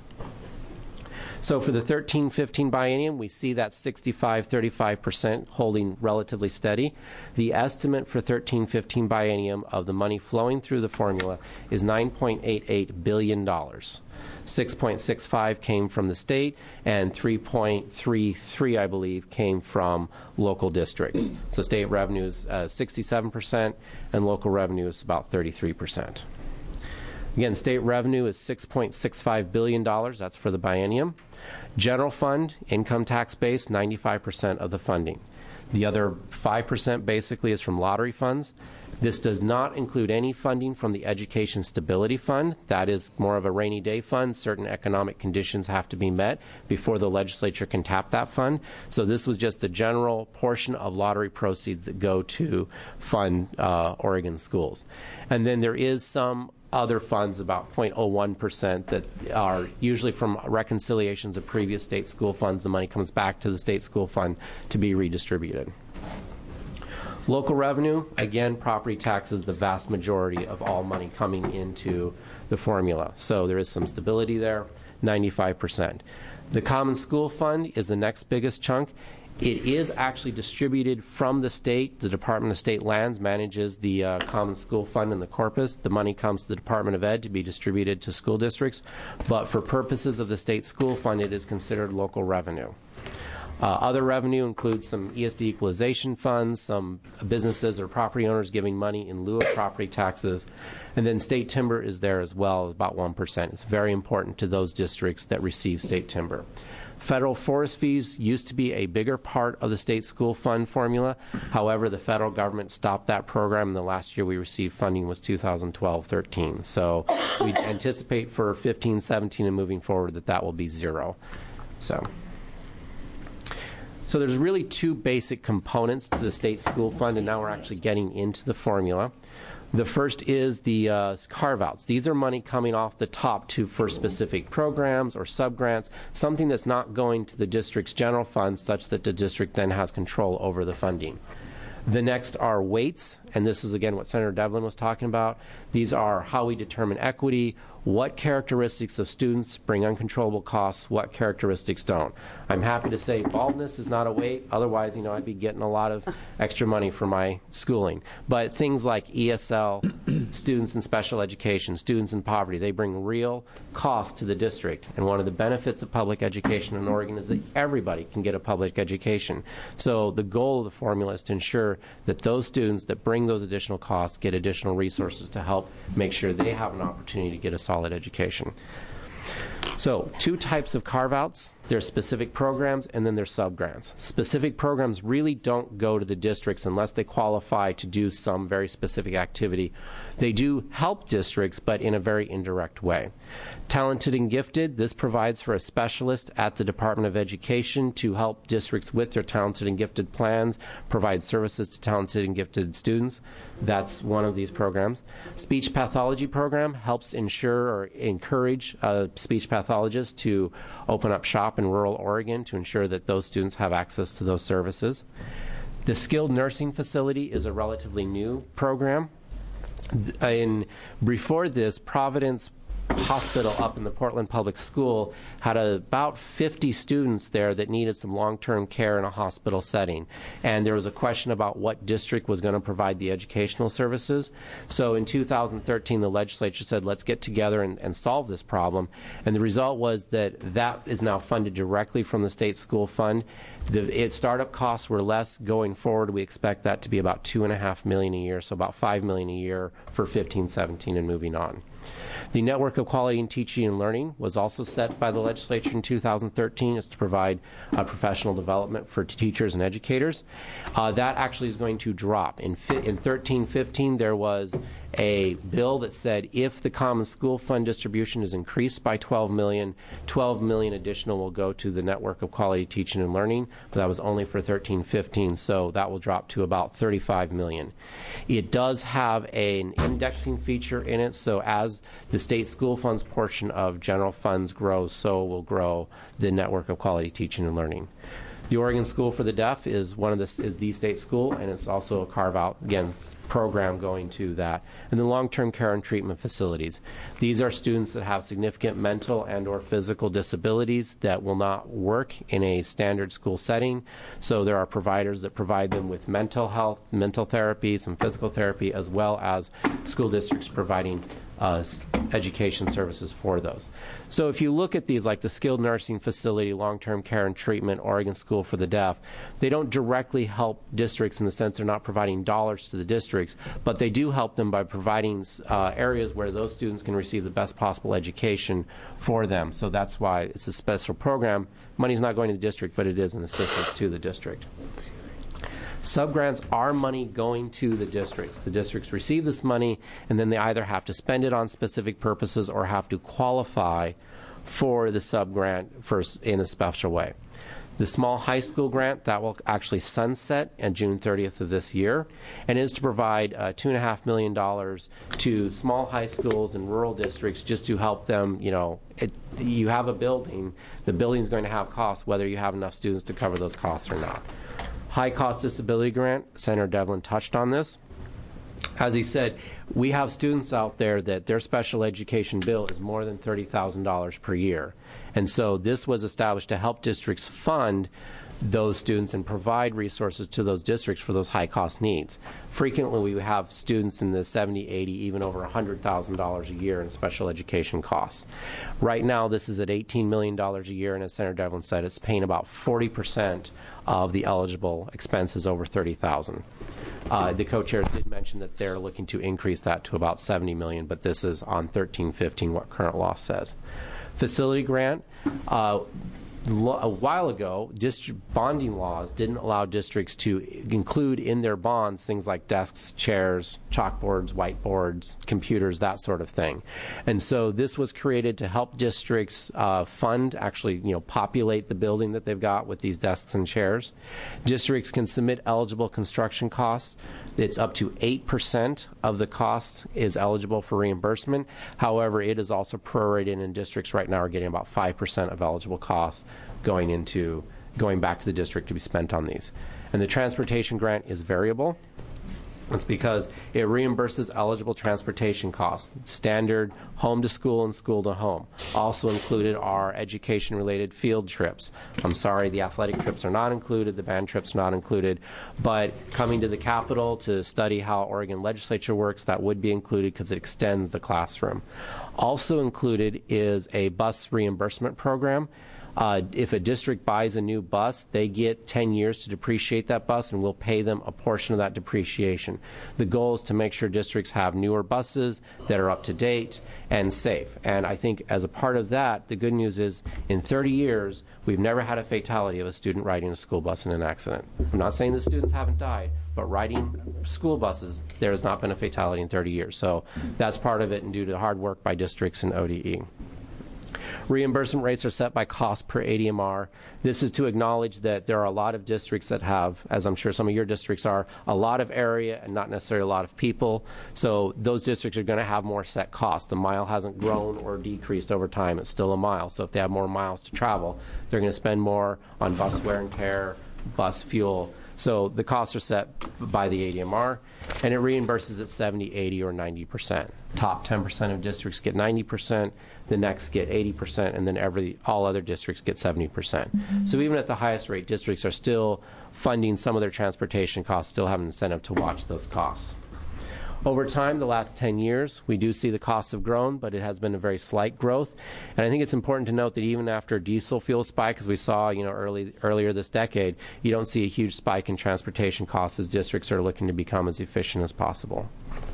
So for the thirteen fifteen biennium, we see that sixty-five thirty-five percent holding relatively steady. The estimate for thirteen fifteen biennium of the money flowing through the formula is nine point eight eight billion dollars. six point six five came from the state, and three point three three, I believe, came from local districts. So state revenue is uh, sixty-seven percent, and local revenue is about thirty-three percent. Again, state revenue is six point six five billion dollars. That's for the biennium. General fund, income tax base, ninety-five percent of the funding. The other five percent basically is from lottery funds. This does not include any funding from the Education Stability Fund. That is more of a rainy day fund. Certain economic conditions have to be met before the legislature can tap that fund. So this was just the general portion of lottery proceeds that go to fund uh, Oregon schools. And then there is some other funds, about zero point zero one percent, that are usually from reconciliations of previous state school funds. The money comes back to the state school fund to be redistributed. Local revenue, again, property taxes, the vast majority of all money coming into the formula. So there is some stability there, ninety-five percent. The Common School Fund is the next biggest chunk. It is actually distributed from the state. The Department of State Lands manages the uh, Common School Fund in the corpus. The money comes to the Department of Ed to be distributed to school districts. But for purposes of the state school fund, it is considered local revenue. Uh, other revenue includes some E S D equalization funds, some businesses or property owners giving money in lieu of property taxes, and then state timber is there as well, about one percent. It's very important to those districts that receive state timber. Federal forest fees used to be a bigger part of the state school fund formula. However, the federal government stopped that program, and the last year we received funding was two thousand twelve thirteen. So we anticipate for fifteen seventeen and moving forward that that will be zero. So. So there's really two basic components to the state school fund, and now we're actually getting into the formula. The first is the uh, carve-outs. These are money coming off the top to for specific programs or subgrants, something that's not going to the district's general fund such that the district then has control over the funding. The next are weights, and this is again what Senator Devlin was talking about. These are how we determine equity, what characteristics of students bring uncontrollable costs, what characteristics don't. I'm happy to say baldness is not a weight. Otherwise, you know, I'd be getting a lot of extra money for my schooling. But things like E S L, students in special education, students in poverty, they bring real cost to the district. And one of the benefits of public education in Oregon is that everybody can get a public education. So the goal of the formula is to ensure that those students that bring those additional costs get additional resources to help make sure they have an opportunity to get a solid education. So two types of carve-outs. There's specific programs and then there's sub-grants. Specific programs really don't go to the districts unless they qualify to do some very specific activity. They do help districts, but in a very indirect way. Talented and Gifted, this provides for a specialist at the Department of Education to help districts with their talented and gifted plans, provide services to talented and gifted students. That's one of these programs. Speech Pathology Program helps ensure or encourage uh, speech pathologists to open up shop in rural Oregon to ensure that those students have access to those services. The Skilled Nursing Facility is a relatively new program. In, before this, Providence Hospital up in the Portland Public School had a, about fifty students there that needed some long-term care in a hospital setting. And there was a question about what district was going to provide the educational services. So in two thousand thirteen, the legislature said, let's get together and, and solve this problem. And the result was that that is now funded directly from the state school fund. The it, startup costs were less going forward. We expect that to be about two and a half million a year, so about five million a year for fifteen seventeen and moving on. The Network of Quality in Teaching and Learning was also set by the legislature in two thousand thirteen as to provide uh, professional development for teachers and educators. Uh, that actually is going to drop. In, fi- in thirteen fifteen, there was a bill that said if the Common School Fund distribution is increased by twelve million dollars, twelve million dollars additional will go to the Network of Quality Teaching and Learning, but that was only for thirteen fifteen, so that will drop to about thirty-five million dollars. It does have an indexing feature in it, so as the state school funds portion of general funds grows, so will grow the Network of Quality Teaching and Learning. The Oregon School for the Deaf is one of the is the state school, and it's also a carve-out, again, program going to that. And the long-term care and treatment facilities. These are students that have significant mental and or physical disabilities that will not work in a standard school setting. So there are providers that provide them with mental health, mental therapy, some physical therapy, as well as school districts providing Uh, education services for those. So if you look at these, like the Skilled Nursing Facility, Long-Term Care and Treatment, Oregon School for the Deaf, they don't directly help districts in the sense they're not providing dollars to the districts, but they do help them by providing uh, areas where those students can receive the best possible education for them. So that's why it's a special program. Money's not going to the district, but it is an assistance to the district. Subgrants are money going to the districts. The districts receive this money, and then they either have to spend it on specific purposes or have to qualify for the subgrant for, in a special way. The small high school grant, that will actually sunset on June thirtieth of this year, and is to provide uh, two point five million dollars to small high schools and rural districts just to help them, you know, it, you have a building, the building is going to have costs whether you have enough students to cover those costs or not. High-cost disability grant, Senator Devlin touched on this. As he said, we have students out there that their special education bill is more than thirty thousand dollars per year. And so this was established to help districts fund those students and provide resources to those districts for those high-cost needs. Frequently, we have students in the seventy, eighty, even over one hundred thousand dollars a year in special education costs. Right now, this is at eighteen million dollars a year, and as Senator Devlin said, it's paying about forty percent of the eligible expenses over thirty thousand dollars. Uh, the co-chairs did mention that they're looking to increase that to about seventy million dollars, but this is on thirteen fifteen, what current law says. Facility grant. Uh, A while ago, district bonding laws didn't allow districts to include in their bonds things like desks, chairs, chalkboards, whiteboards, computers, that sort of thing. And so this was created to help districts uh, fund, actually, you know, populate the building that they've got with these desks and chairs. Districts can submit eligible construction costs. It's up to eight percent of the cost is eligible for reimbursement. However, it is also prorated, and districts right now are getting about five percent of eligible costs going into going back to the district to be spent on these. And the transportation grant is variable. It's because it reimburses eligible transportation costs, standard home to school and school to home. Also included are education-related field trips. I'm sorry, the athletic trips are not included, the band trips not included, but coming to the Capitol to study how Oregon legislature works, that would be included because it extends the classroom. Also included is a bus reimbursement program. Uh, if a district buys a new bus, they get ten years to depreciate that bus, and we'll pay them a portion of that depreciation. The goal is to make sure districts have newer buses that are up to date and safe. And I think as a part of that, the good news is in thirty years, we've never had a fatality of a student riding a school bus in an accident. I'm not saying the students haven't died, but riding school buses, there has not been a fatality in thirty years. So that's part of it, and due to hard work by districts and O D E. Reimbursement rates are set by cost per A D M R. This is to acknowledge that there are a lot of districts that have, as I'm sure some of your districts are, a lot of area and not necessarily a lot of people. So those districts are going to have more set costs. The mile hasn't grown or decreased over time. It's still a mile. So if they have more miles to travel, they're going to spend more on bus wear and tear, bus fuel. So the costs are set by the A D M R, and it reimburses at seventy, eighty, or ninety percent. Top ten percent of districts get ninety percent, the next get eighty percent, and then every all other districts get seventy percent. So even at the highest rate, districts are still funding some of their transportation costs, still have an incentive to watch those costs. Over time, the last ten years, we do see the costs have grown, but it has been a very slight growth. And I think it's important to note that even after diesel fuel spike, as we saw you know, early, earlier this decade, you don't see a huge spike in transportation costs as districts are looking to become as efficient as possible.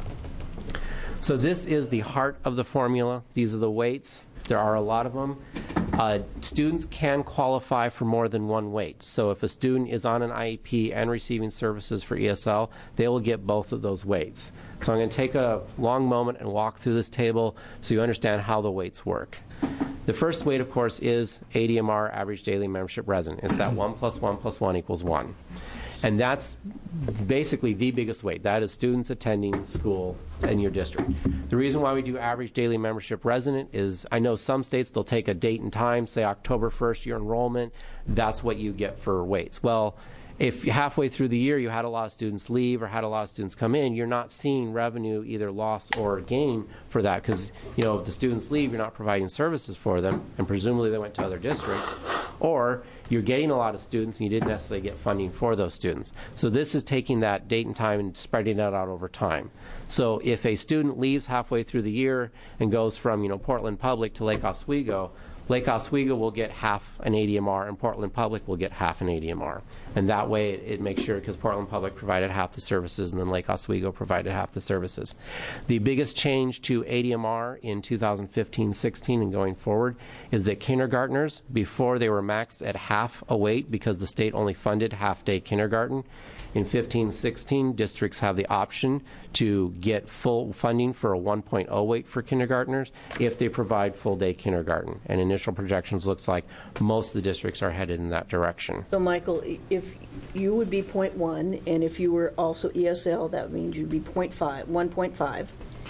So this is the heart of the formula. These are the weights. There are a lot of them. Uh, students can qualify for more than one weight. So if a student is on an I E P and receiving services for E S L, they will get both of those weights. So I'm going to take a long moment and walk through this table so you understand how the weights work. The first weight, of course, is A D M R, average daily membership resident. It's that one plus one plus one equals one. And that's basically the biggest weight. That is students attending school in your district. The reason why we do average daily membership resident is I know some states, they'll take a date and time, say October first, your enrollment. That's what you get for weights. Well, if halfway through the year you had a lot of students leave or had a lot of students come in, you're not seeing revenue, either loss or gain for that, because you know if the students leave, you're not providing services for them, and presumably they went to other districts, or you're getting a lot of students and you didn't necessarily get funding for those students. So this is taking that date and time and spreading that out over time. So if a student leaves halfway through the year and goes from you know Portland Public to Lake Oswego, Lake Oswego will get half an A D M R and Portland Public will get half an A D M R. And that way it, it makes sure, because Portland Public provided half the services and then Lake Oswego provided half the services. The biggest change to A D M R in two thousand fifteen sixteen and going forward is that kindergartners, before they were maxed at half a weight because the state only funded half-day kindergarten, in fifteen sixteen, districts have the option to get full funding for a one point oh weight for kindergartners if they provide full-day kindergarten. And initial projections looks like most of the districts are headed in that direction. So, Michael, if you would be point one, and if you were also E S L, that means you'd be point five, one point five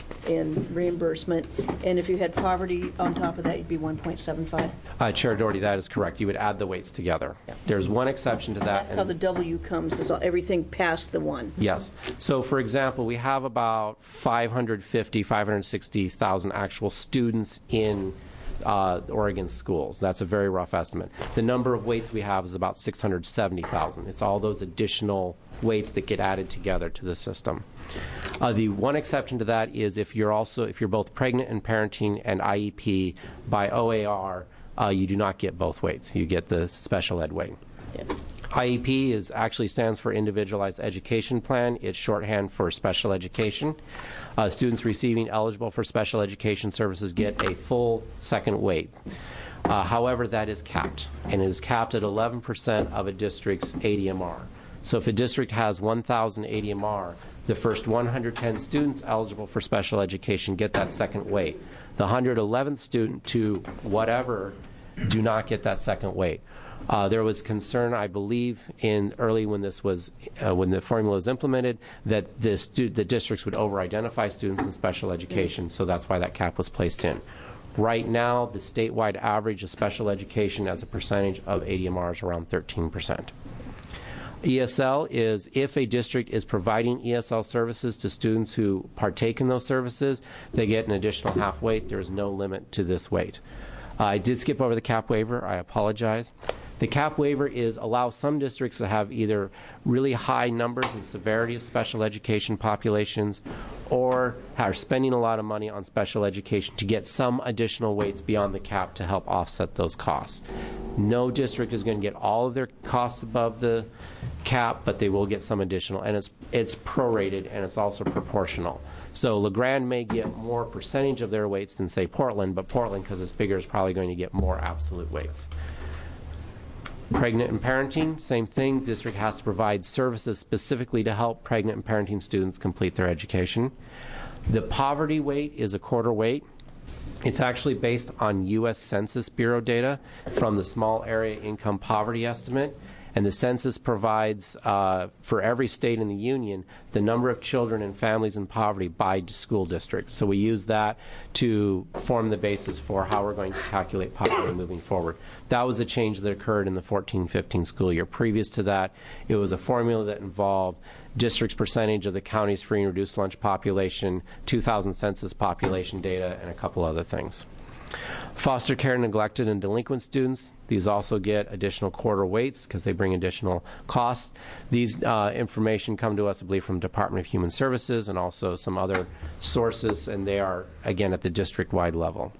in reimbursement. And if you had poverty on top of that, you'd be one point seven five. Uh, Chair Doherty, that is correct. You would add the weights together. Yeah. There's one exception to that. That's how the W comes, is everything past the one. Yes. So, for example, we have about five hundred fifty, five hundred sixty thousand actual students in Uh, Oregon schools. That's a very rough estimate. The number of weights we have is about six hundred seventy thousand. It's all those additional weights that get added together to the system. Uh, the one exception to that is if you're also if you're both pregnant and parenting and I E P by O A R, uh, you do not get both weights. You get the special ed weight. Yeah. I E P is actually stands for Individualized Education Plan. It's shorthand for special education. Uh, students receiving eligible for special education services get a full second weight. Uh, however, that is capped, and it is capped at eleven percent of a district's A D M R. So if a district has one thousand A D M R, the first one hundred ten students eligible for special education get that second weight. The one hundred eleventh student to whatever do not get that second weight. Uh, there was concern, I believe, in early when this was uh, when the formula was implemented, that the, stu- the districts would over-identify students in special education, so that's why that cap was placed in. Right now, the statewide average of special education as a percentage of A D M R is around thirteen percent. E S L is if a district is providing E S L services to students who partake in those services, they get an additional half weight. There is no limit to this weight. Uh, I did skip over the cap waiver. I apologize. The cap waiver is allows some districts to have either really high numbers and severity of special education populations or are spending a lot of money on special education to get some additional weights beyond the cap to help offset those costs. No district is going to get all of their costs above the cap, but they will get some additional, and it's it's prorated and it's also proportional. So LeGrand may get more percentage of their weights than, say, Portland, but Portland, because it's bigger, is probably going to get more absolute weights. Pregnant and parenting, same thing. District has to provide services specifically to help pregnant and parenting students complete their education. The poverty weight is a quarter weight. It's actually based on U S Census Bureau data from the Small Area Income Poverty Estimate. And the census provides uh, for every state in the union the number of children and families in poverty by school district. So we use that to form the basis for how we're going to calculate poverty moving forward. That was a change that occurred in the fourteen fifteen school year. Previous to that, it was a formula that involved district's percentage of the county's free and reduced lunch population, two thousand census population data, and a couple other things. Foster care, neglected, and delinquent students, these also get additional quarter weights because they bring additional costs. These uh, information come to us, I believe, from Department of Human Services and also some other sources, and they are, again, at the district-wide level.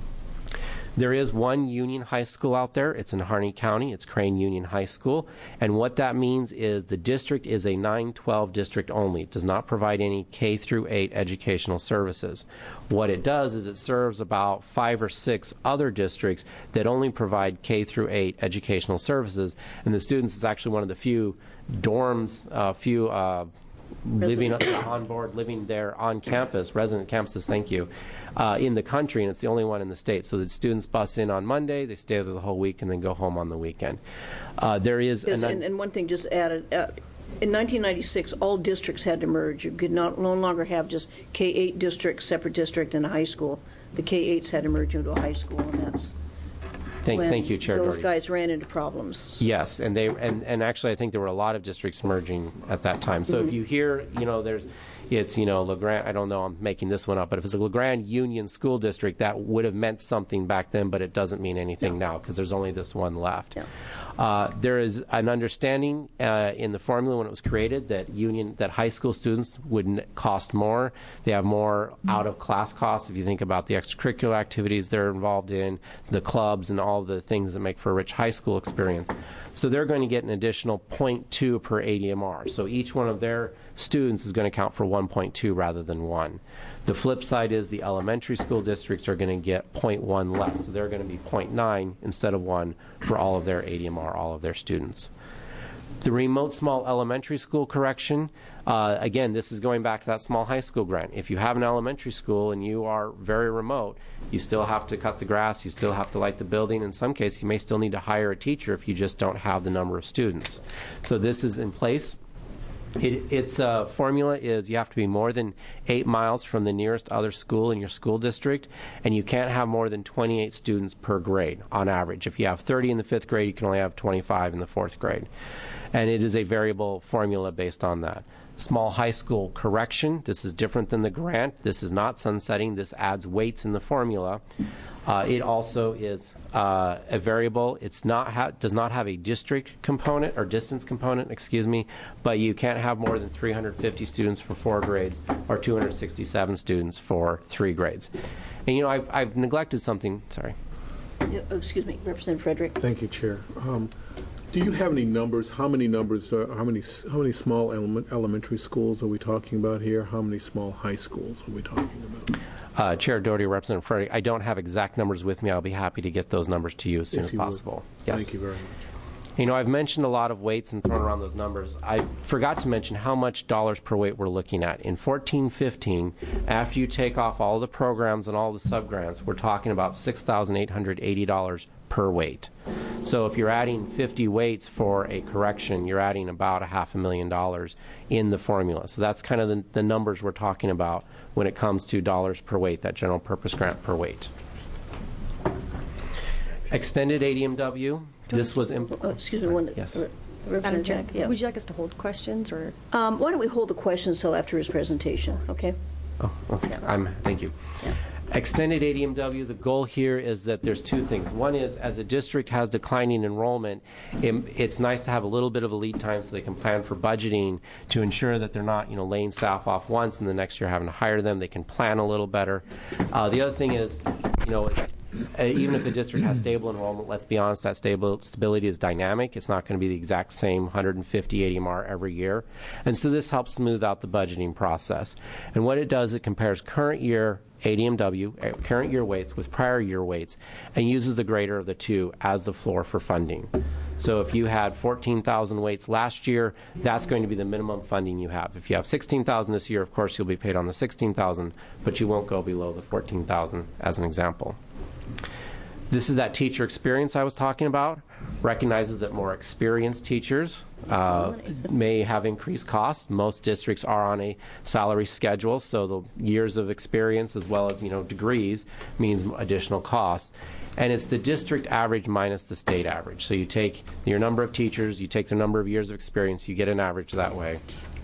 There is one Union High School out there. It's in Harney County. It's Crane Union High School. And what that means is the district is a nine twelve district only. It does not provide any K through eight educational services. What it does is it serves about five or six other districts that only provide K through eight educational services. And the students is actually one of the few dorms, uh, few uh, living on board, living there on campus, resident campuses, thank you, uh, in the country, and it's the only one in the state. So the students bus in on Monday, they stay there the whole week, and then go home on the weekend. Uh, there is, Yes, an, and, and one thing just added, uh, in nineteen ninety-six, all districts had to merge. You could not no longer have just K eight districts, separate district, and a high school. The K eights had to merge into a high school, and that's thank, when thank you, Chair those Doherty. guys ran into problems. Yes, and they and, and actually I think there were a lot of districts merging at that time. So Mm-hmm. if you hear, you know, there's, it's, you know, LeGrand, I don't know, I'm making this one up, but if it's a LeGrand Union School District, that would have meant something back then, but it doesn't mean anything now because there's only this one left. Yeah. Uh, there is an understanding uh, in the formula when it was created that union that high school students would n- cost more. They have more out-of-class costs if you think about the extracurricular activities they're involved in, the clubs, and all the things that make for a rich high school experience. So they're going to get an additional zero point two per A D M R. So each one of their students is going to count for one point two rather than one. The flip side is the elementary school districts are going to get zero point one less. So they're going to be zero point nine instead of one for all of their A D M R, all of their students. The remote small elementary school correction, uh, again, this is going back to that small high school grant. If you have an elementary school and you are very remote, you still have to cut the grass, you still have to light the building. In some cases, you may still need to hire a teacher if you just don't have the number of students. So this is in place. It, its uh, formula is you have to be more than eight miles from the nearest other school in your school district, and you can't have more than twenty-eight students per grade on average. If you have thirty in the fifth grade, you can only have twenty-five in the fourth grade. And it is a variable formula based on that. Small high school correction, this is different than the grant. This is not sunsetting. This adds weights in the formula. Uh, it also is uh, a variable. It's not ha- does not have a district component or distance component, excuse me, but you can't have more than three hundred fifty students for four grades or two hundred sixty-seven students for three grades. And, you know, I've, I've neglected something. Sorry. Yeah, oh, excuse me, Representative Frederick. Thank you, Chair. Um, do you have any numbers? How many numbers? Uh, how many? How many small element, elementary schools are we talking about here? How many small high schools are we talking about? Uh, Chair Doherty, Representative Frederick, I don't have exact numbers with me. I'll be happy to get those numbers to you as soon If as you would. possible. Yes. Thank you very much. You know, I've mentioned a lot of weights and thrown around those numbers. I forgot to mention how much dollars per weight we're looking at. In fourteen fifteen, after you take off all the programs and all the subgrants, we're talking about six thousand eight hundred eighty dollars per weight. So if you're adding fifty weights for a correction, you're adding about a half a million dollars in the formula. So that's kind of the, the numbers we're talking about when it comes to dollars per weight, that general purpose grant per weight. Extended A D M W. This was imp- Oh, excuse me, one. Yes. uh, Representative Chair, Jack, yeah. would you like us to hold questions or? Um, why don't we hold the questions till after his presentation, okay? Oh, okay. I'm, thank you. Extended A D M W, the goal here is that there's two things. One is, as a district has declining enrollment, it, it's nice to have a little bit of a lead time so they can plan for budgeting to ensure that they're not, you know, laying staff off once and the next year having to hire them. They can plan a little better. Uh, the other thing is, you know, Uh, even if a district has stable enrollment, let's be honest, that stable stability is dynamic. It's not going to be the exact same one hundred fifty A D M R every year. And so this helps smooth out the budgeting process. And what it does, it compares current year A D M W, uh, current year weights, with prior year weights, and uses the greater of the two as the floor for funding. So if you had fourteen thousand weights last year, that's going to be the minimum funding you have. If you have sixteen thousand this year, of course, you'll be paid on the sixteen thousand, but you won't go below the fourteen thousand as an example. This is that teacher experience I was talking about. Recognizes that more experienced teachers uh, may have increased costs. Most districts are on a salary schedule, so the years of experience as well as, you know, degrees means additional costs. And it's the district average minus the state average. So you take your number of teachers, you take the number of years of experience, you get an average that way.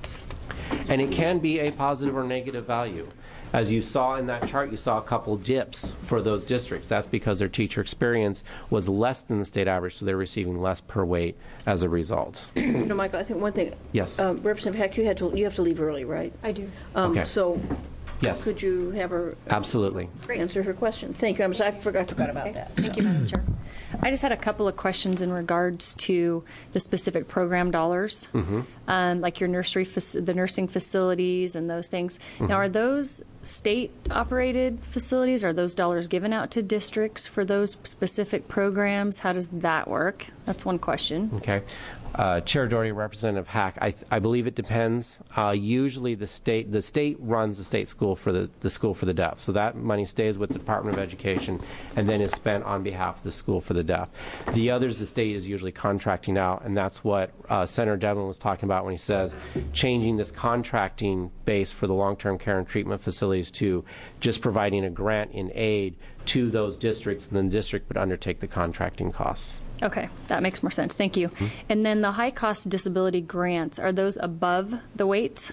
And it can be a positive or negative value. As you saw in that chart, you saw a couple dips for those districts. That's because their teacher experience was less than the state average, so they're receiving less per weight as a result. You know, Michael, I think one thing. Yes. Um, Representative Hack, you had to you have to leave early, right? I do. Um, Okay. So. Yes. Could you have her Absolutely. answer her question? Thank you. I'm sorry, I forgot to about Okay. that. Thank you, Madam Chair. I just had a couple of questions in regards to the specific program dollars, Mm-hmm. um, like your nursery, fac- the nursing facilities and those things. Mm-hmm. Now, are those state-operated facilities? Are those dollars given out to districts for those specific programs? How does that work? That's one question. Okay. Uh, Chair Doherty, Representative Hack, I, th- I believe it depends. Uh, usually the state the state runs the state school for the, the school for the deaf. So that money stays with the Department of Education and then is spent on behalf of the school for the deaf. The others the state is usually contracting out, and that's what uh, Senator Devlin was talking about when he says changing this contracting base for the long-term care and treatment facilities to just providing a grant in aid to those districts, and then the district would undertake the contracting costs. Okay, that makes more sense. Thank you. And then the high-cost disability grants, are those above the weights?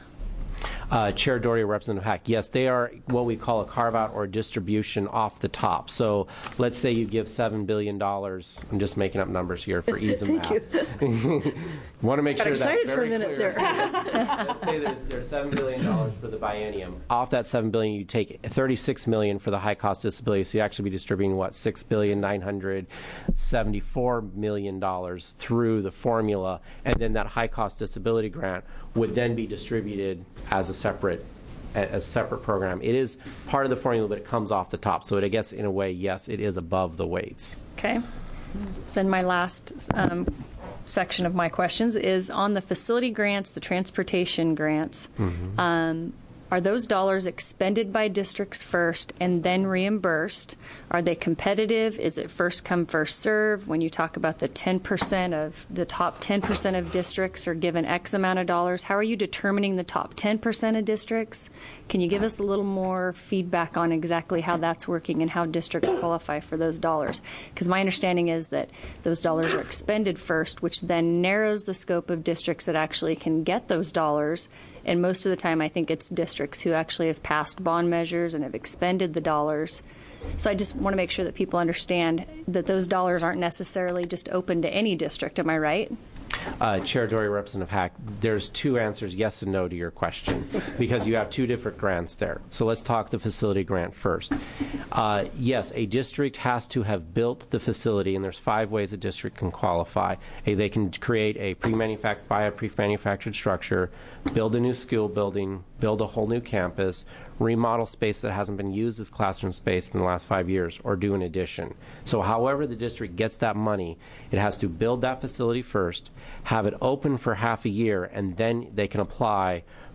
Uh, Chair Doherty, Representative Hack, yes, they are what we call a carve-out or distribution off the top. So let's say you give seven billion dollars. I'm just making up numbers here for ease of math. you. Want to make Got sure excited that's for a very minute clear. there. Let's say there's, there's seven billion dollars for the biennium. Off that seven billion dollars, you take thirty-six million dollars for the high-cost disability, so you actually be distributing, what, six billion nine hundred seventy-four million dollars through the formula, and then that high-cost disability grant would then be distributed as a separate a, a separate program. It is part of the formula, but it comes off the top. So it, I guess, in a way, yes, it is above the weights. Okay. Then my last um, section of my questions is on the facility grants, the transportation grants. Mm-hmm. Um, are those dollars expended by districts first and then reimbursed? Are they competitive? Is it first come, first serve? When you talk about the ten percent of the top ten percent of districts are given X amount of dollars, how are you determining the top ten percent of districts? Can you give us a little more feedback on exactly how that's working and how districts qualify for those dollars? Because my understanding is that those dollars are expended first, which then narrows the scope of districts that actually can get those dollars. And most of the time, I think it's districts who actually have passed bond measures and have expended the dollars. So I just want to make sure that people understand that those dollars aren't necessarily just open to any district. Am I right? Uh, Chair Doherty, Representative Hack, there's two answers, yes and no, to your question, because you have two different grants there. So let's talk the facility grant first. Uh, yes, a district has to have built the facility, and there's five ways a district can qualify. A, they can create a pre-manufactured, buy a pre-manufactured structure, build a new school building, build a whole new campus, remodel space that hasn't been used as classroom space in the last five years, or do an addition. So however the district gets that money, it has to build that facility first, have it open for half a year, and then they can apply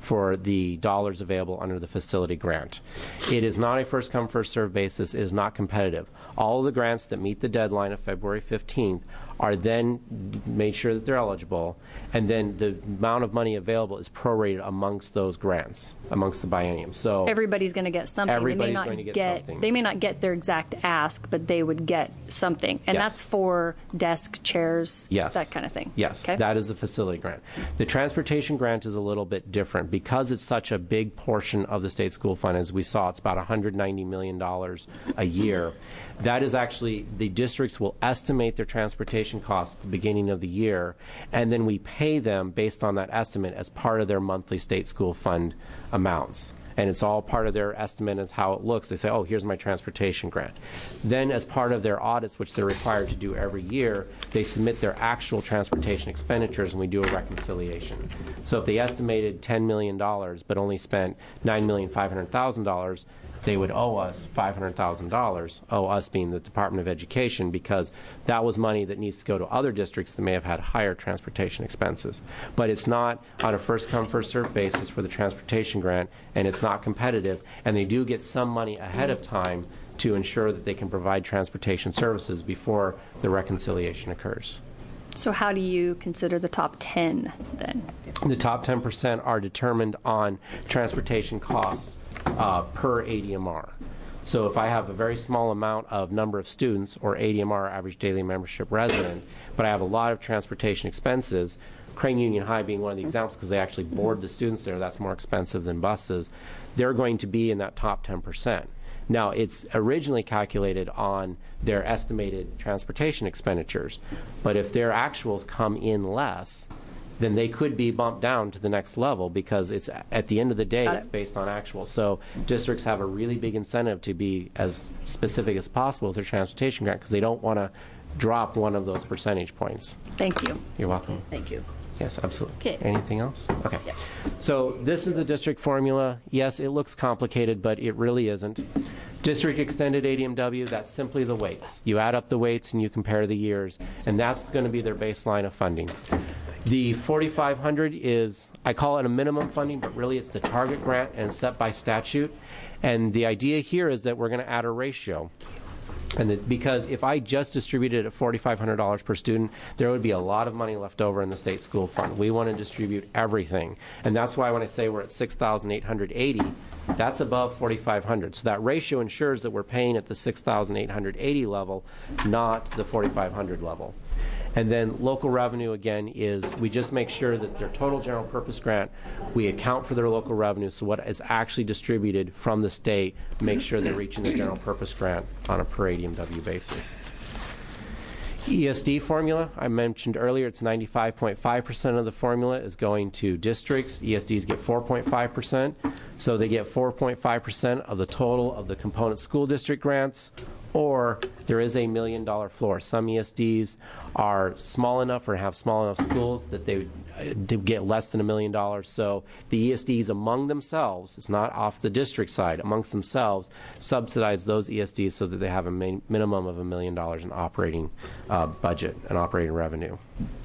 for the dollars available under the facility grant. It is not a first-come, first-served basis. It is not competitive. All of the grants that meet the deadline of February fifteenth are then made sure that they're eligible, and then the amount of money available is prorated amongst those grants, amongst the bienniums. So everybody's going to get something. Everybody's they may not going to get, get something. They may not get their exact ask, but they would get something, and Yes. that's for desk, chairs, Yes. that kind of thing. Yes, Okay? that is the facility grant. The transportation grant is a little bit different because it's such a big portion of the state school fund. As we saw, it's about one hundred ninety million dollars a year. That is actually, the districts will estimate their transportation costs at the beginning of the year, and then we pay them based on that estimate as part of their monthly state school fund amounts. And it's all part of their estimate as how it looks. They say, oh, here's my transportation grant. Then as part of their audits, which they're required to do every year, they submit their actual transportation expenditures, and we do a reconciliation. So if they estimated ten million dollars but only spent nine million five hundred thousand dollars, they would owe us five hundred thousand dollars, owe us being the Department of Education, because that was money that needs to go to other districts that may have had higher transportation expenses. But it's not on a first-come, first-served basis for the transportation grant, and it's not competitive, and they do get some money ahead of time to ensure that they can provide transportation services before the reconciliation occurs. So how do you consider the top ten then? The top ten percent are determined on transportation costs uh, per A D M R. So if I have a very small amount of number of students, or A D M R, average daily membership resident, but I have a lot of transportation expenses, Crane Union High being one of the examples because they actually board the students there, that's more expensive than buses, they're going to be in that top ten percent. Now, it's originally calculated on their estimated transportation expenditures, but if their actuals come in less, then they could be bumped down to the next level, because it's at the end of the day, Got it's it. based on actual. So districts have a really big incentive to be as specific as possible with their transportation grant, because they don't want to drop one of those percentage points. Thank you. You're welcome. Thank you. Yes, absolutely. Okay. Anything else? Okay. So this is the district formula. Yes, it looks complicated, but it really isn't. District extended A D M W, that's simply the weights. You add up the weights and you compare the years, and that's going to be their baseline of funding. The forty-five hundred is, I call it a minimum funding, but really it's the target grant and it's set by statute. And the idea here is that we're going to add a ratio. And that because if I just distributed it at forty-five hundred dollars per student, there would be a lot of money left over in the state school fund. We want to distribute everything. And that's why when I say we're at six thousand eight hundred eighty, that's above forty-five hundred. So that ratio ensures that we're paying at the six thousand eight hundred eighty level, not the forty-five hundred level. And then local revenue, again, is we just make sure that their total general purpose grant, we account for their local revenue, so what is actually distributed from the state, make sure they're reaching the general purpose grant on a per A D M W basis. E S D formula, I mentioned earlier, it's ninety-five point five percent of the formula is going to districts. E S Ds get four point five percent, so they get four point five percent of the total of the component school district grants, or there is a million dollar floor. Some E S Ds are small enough or have small enough schools that they would get less than a million dollars. So the E S Ds among themselves, it's not off the district side, amongst themselves, subsidize those E S Ds so that they have a min- minimum of a million dollars in operating uh, budget and operating revenue.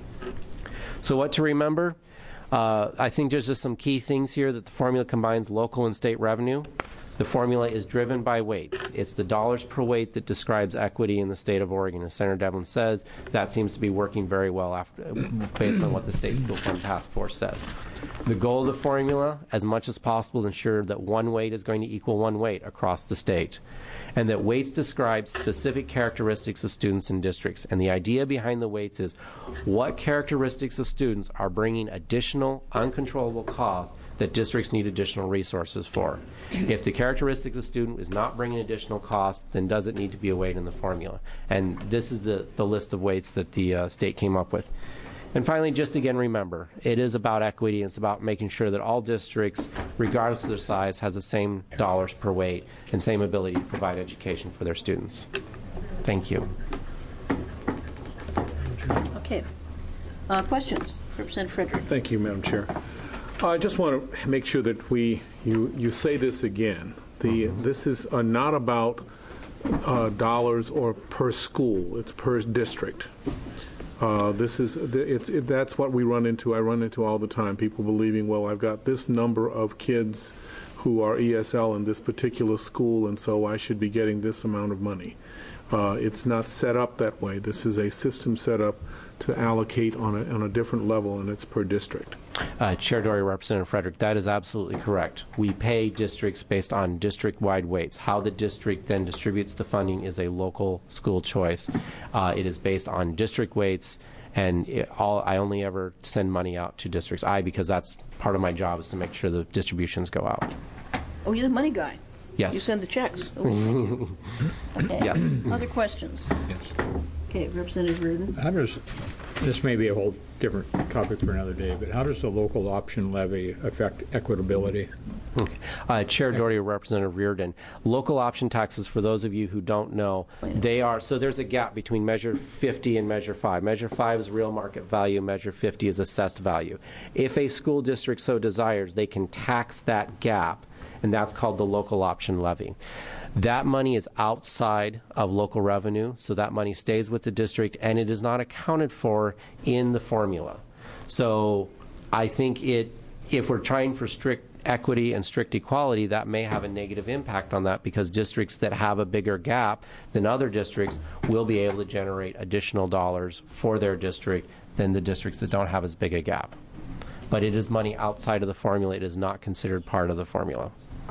So what to remember? Uh, I think there's just some key things here that the formula combines local and state revenue. The formula is driven by weights. It's the dollars per weight that describes equity in the state of Oregon. As Senator Devlin says, that seems to be working very well after, based on what the State School Fund Task Force says. The goal of the formula, as much as possible, to ensure that one weight is going to equal one weight across the state, and that weights describe specific characteristics of students and districts. And the idea behind the weights is what characteristics of students are bringing additional uncontrollable costs that districts need additional resources for. If the characteristic of the student is not bringing additional costs, then does it need to be a weight in the formula? And this is the, the list of weights that the uh, state came up with. And finally, just again, remember, it is about equity. And it's about making sure that all districts, regardless of their size, has the same dollars per weight and same ability to provide education for their students. Thank you. Okay. Uh, questions? Representative Frederick. Thank you, Madam Chair. I just want to make sure that we you you say this again. The this is uh, not about uh, dollars or per school. It's per district. Uh, this is it's it, that's what we run into. I run into all the time. People believing, well, I've got this number of kids who are E S L in this particular school, and so I should be getting this amount of money. Uh, it's not set up that way. This is a system set up to allocate on a, on a different level, and it's per district. Uh, Chair Dory, Representative Frederick, that is absolutely correct. We pay districts based on district-wide weights. How the district then distributes the funding is a local school choice. Uh, it is based on district weights, and it all, I only ever send money out to districts I because that's part of my job is to make sure the distributions go out. Oh, you're the money guy. Yes. You send the checks. Okay. Yes. Other questions? Yes. Okay, Representative Reardon. How does, this may be a whole different topic for another day, but how does the local option levy affect equitability? Okay. Uh, Chair Doherty, Representative Reardon, local option taxes, for those of you who don't know, they are, so there's a gap between Measure fifty and Measure five. Measure five is real market value, Measure fifty is assessed value. If a school district so desires, they can tax that gap, and that's called the local option levy. That money is outside of local revenue, so that money stays with the district, and it is not accounted for in the formula. So I think it, if we're trying for strict equity and strict equality, that may have a negative impact on that because districts that have a bigger gap than other districts will be able to generate additional dollars for their district than the districts that don't have as big a gap. But it is money outside of the formula. It is not considered part of the formula.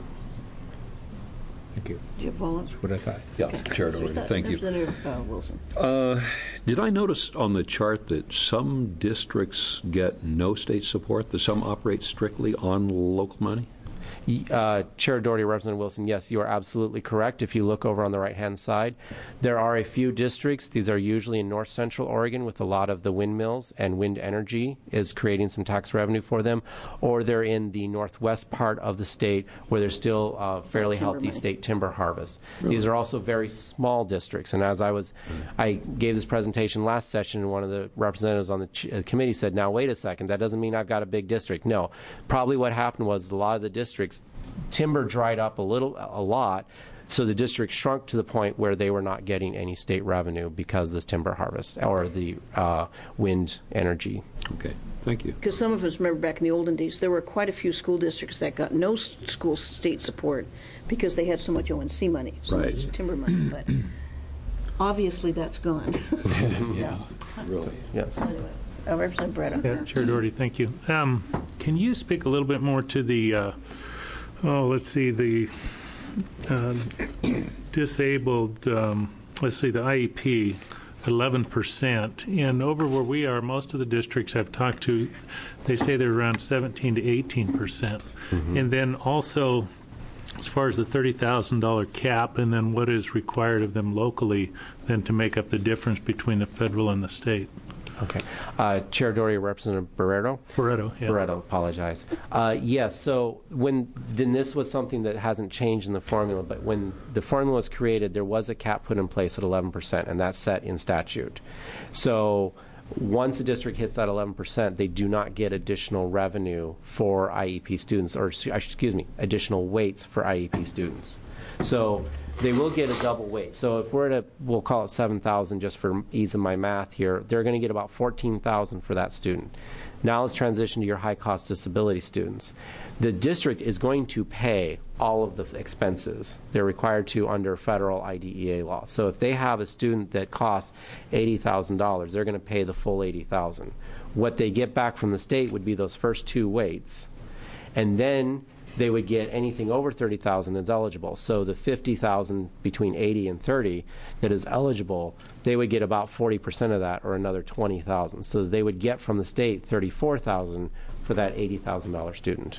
Thank you. Do you have follow-up? That's what I thought. Yeah, Chair Doherty, thank you. Representative uh, Wilson. Uh, did I notice on the chart that some districts get no state support, that some operate strictly on local money? Uh, Chair Doherty, Representative Wilson, yes, you are absolutely correct. If you look over on the right-hand side, there are a few districts. These are usually in north central Oregon with a lot of the windmills, and wind energy is creating some tax revenue for them, or they're in the northwest part of the state where there's still uh, fairly healthy money. State timber harvest. Really? These are also very small districts, and as I was, I gave this presentation last session, and one of the representatives on the ch- uh, committee said, now wait a second, that doesn't mean I've got a big district. No, probably what happened was a lot of the districts timber dried up a little, a lot, so the district shrunk to the point where they were not getting any state revenue because of this timber harvest or the uh, wind energy. Okay, thank you. Because some of us remember back in the olden days, there were quite a few school districts that got no s- school state support because they had so much O and C money, so right. much timber money. But obviously, that's gone. Yeah, really. Yes. Anyway, uh, Representative Bretta. Yeah, Chair Doherty, thank you. Um, can you speak a little bit more to the, uh, oh, let's see, the uh, disabled, um, let's see, the I E P, eleven percent. And over where we are, most of the districts I've talked to, they say they're around seventeen to eighteen percent. Mm-hmm. And then also, as far as the thirty thousand dollars cap, and then what is required of them locally then to make up the difference between the federal and the state. Okay. Uh, Chair Doherty, Representative Barreto? Barreto, yeah. Barreto, apologize. Uh, yes, so when, then this was something that hasn't changed in the formula, but when the formula was created, there was a cap put in place at eleven percent, and that's set in statute. So once a district hits that eleven percent, they do not get additional revenue for I E P students, or excuse me, additional weights for I E P students. So they will get a double weight. So if we're at a, we'll call it seven thousand just for ease of my math here, they're going to get about fourteen thousand for that student. Now let's transition to your high-cost disability students. The district is going to pay all of the expenses. They're required to under federal I D E A law. So if they have a student that costs eighty thousand dollars, they're going to pay the full eighty thousand dollars. What they get back from the state would be those first two weights. And then they would get anything over thirty thousand dollars that's eligible. So the fifty thousand dollars between eighty and thirty that is eligible, they would get about forty percent of that, or another twenty thousand dollars. So they would get from the state thirty-four thousand dollars for that eighty thousand dollars student.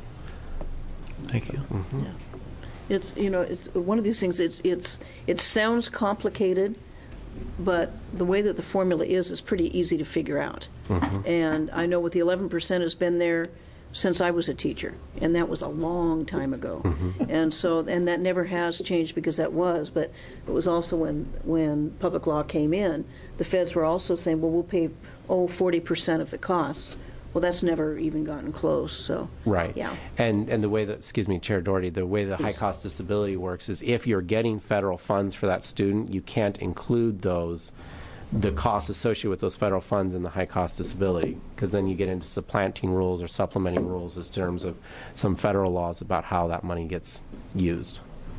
Thank you. Mm-hmm. Yeah. It's, you know, it's one of these things, it's, it's, it sounds complicated, but the way that the formula is is pretty easy to figure out. Mm-hmm. And I know with the eleven percent has been there since I was a teacher, and that was a long time ago. Mm-hmm. And so, and that never has changed because that was, but it was also when, when public law came in, the feds were also saying, well, we'll pay, oh, forty percent of the cost. Well, that's never even gotten close, so. Right. Yeah. And and the way that, excuse me, Chair Doherty, the way the high-cost disability works is if you're getting federal funds for that student, you can't include those the costs associated with those federal funds and the high cost disability, because then you get into supplanting rules or supplementing rules in terms of some federal laws about how that money gets used.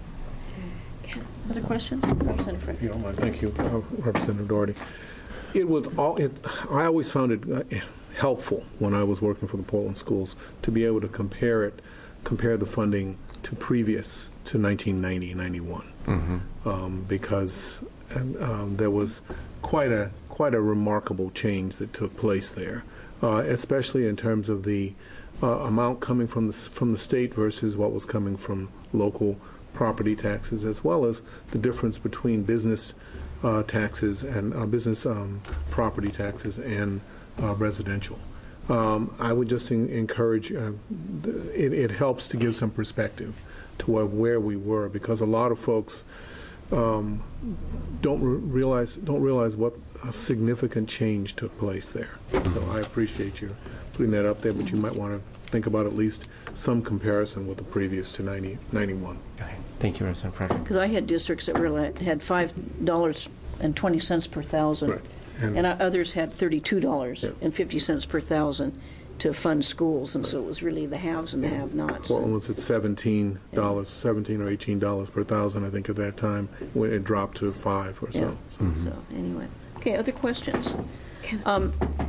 Other questions? Representative If Frederick. you don't mind, thank you, uh, Representative Doherty. It was all. It, I always found it uh, helpful when I was working for the Portland schools to be able to compare it, compare the funding to previous to nineteen ninety, ninety-one, mm-hmm. um, because um, there was quite a quite a remarkable change that took place there, uh, especially in terms of the uh, amount coming from the from the state versus what was coming from local property taxes, as well as the difference between business uh, taxes and uh, business um, property taxes and uh, residential. Um, I would just in, encourage, uh, it, it helps to give some perspective to where, where we were, because a lot of folks um, don't re- realize don't realize what a significant change took place there. So I appreciate you putting that up there, but you might want to think about at least some comparison with the previous to ninety, ninety-one. Okay. Thank you, Representative Frederick. Because I had districts that were like, had five dollars and twenty cents per thousand, Right. And- and others had thirty-two dollars Yeah. and fifty cents per thousand to fund schools, and so it was really the haves and the have-nots. Portland was at seventeen dollars, seventeen or eighteen dollars per thousand, I think, at that time, when it dropped to five or Yeah. so. so. So anyway, okay. Other questions? Um,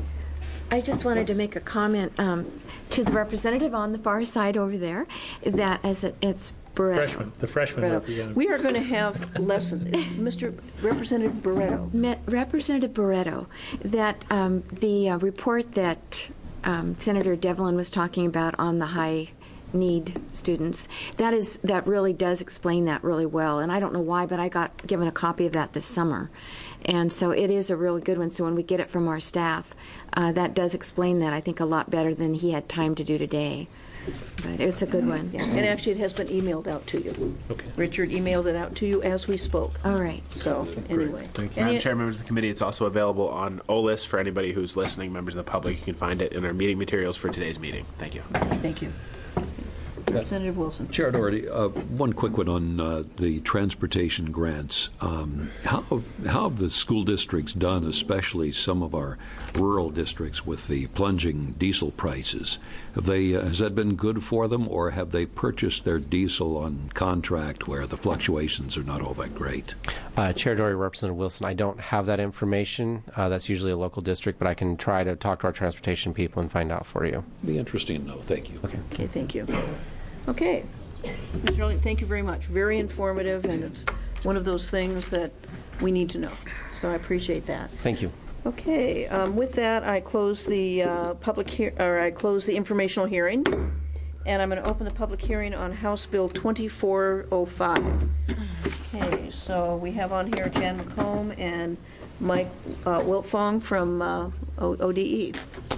I just wanted to make a comment um, to the representative on the far side over there, that as it, it's Barretto. Freshman, the freshman Barretto. representative. We are going to have lessons. Mister Representative Barretto. Me- Representative Barretto, that um, the uh, report that um, Senator Devlin was talking about on the high need students, that is that really does explain that really well. And I don't know why, but I got given a copy of that this summer. And so it is a really good one. So when we get it from our staff, uh, that does explain that, I think, a lot better than he had time to do today. But it's a good one. Yeah. And actually, it has been emailed out to you. Okay. Richard emailed it out to you as we spoke. All right. So anyway, Thank you. Any- Madam Chair, members of the committee, it's also available on O L I S for anybody who's listening, members of the public. You can find it in our meeting materials for today's meeting. Thank you. Thank you. Representative Wilson. Chair Doherty, uh, one quick one on uh, the transportation grants. Um, how, have, how have the school districts done, especially some of our rural districts, with the plunging diesel prices? Have they, uh, has that been good for them, or have they purchased their diesel on contract where the fluctuations are not all that great? Uh, Chair Doherty, Representative Wilson, I don't have that information. Uh, that's usually a local district, but I can try to talk to our transportation people and find out for you. Be interesting to know. Thank you. Okay. Okay, thank you. Okay. Mister Elliott, thank you very much. Very informative, and it's one of those things that we need to know. So I appreciate that. Thank you. Okay, um, with that, I close the uh, public hear, or I close the informational hearing, and I'm going to open the public hearing on House Bill twenty-four oh five. Okay, so we have on here Jan McComb and Mike uh, Wiltfong from uh, o- O D E.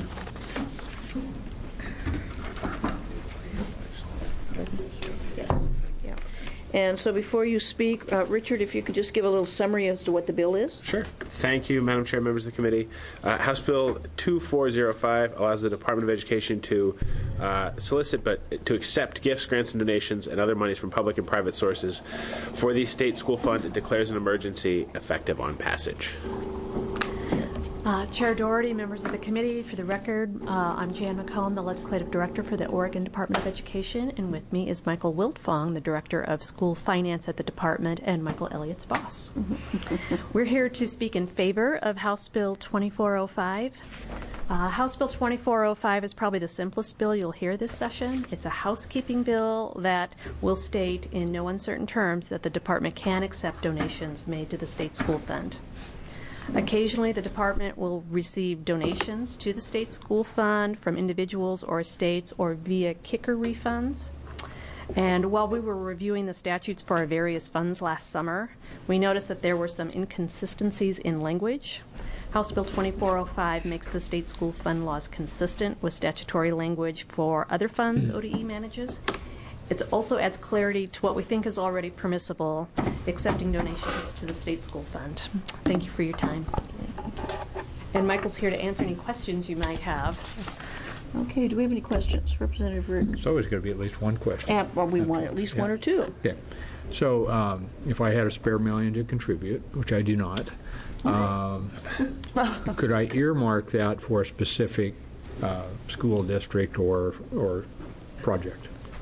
Yes. Yeah. And so before you speak, uh, Richard, if you could just give a little summary as to what the bill is. Sure. Thank you, Madam Chair, members of the committee. Uh, House Bill twenty-four oh five allows the Department of Education to uh, solicit, but to accept gifts, grants, and donations and other monies from public and private sources for the state school fund. It declares an emergency effective on passage. Uh, Chair Doherty, members of the committee, for the record, uh, I'm Jan McComb, the Legislative Director for the Oregon Department of Education, and with me is Michael Wiltfong, the Director of School Finance at the Department, and Michael Elliott's boss. We're here to speak in favor of House Bill twenty-four oh five. Uh, House Bill twenty-four oh five is probably the simplest bill you'll hear this session. It's a housekeeping bill that will state in no uncertain terms that the department can accept donations made to the state school fund. Occasionally, the department will receive donations to the state school fund from individuals or estates or via kicker refunds. And while we were reviewing the statutes for our various funds last summer, we noticed that there were some inconsistencies in language. House Bill twenty-four oh five makes the state school fund laws consistent with statutory language for other funds O D E manages. It also adds clarity to what we think is already permissible, accepting donations to the state school fund. Thank you for your time. And Michael's here to answer any questions you might have. Okay, do we have any questions? Representative Reardon. It's always going to be at least one question. Uh, well, we want at least Yeah. one or two. Yeah. So um, if I had a spare million to contribute, which I do not, Um, Could I earmark that for a specific uh, school district or or project?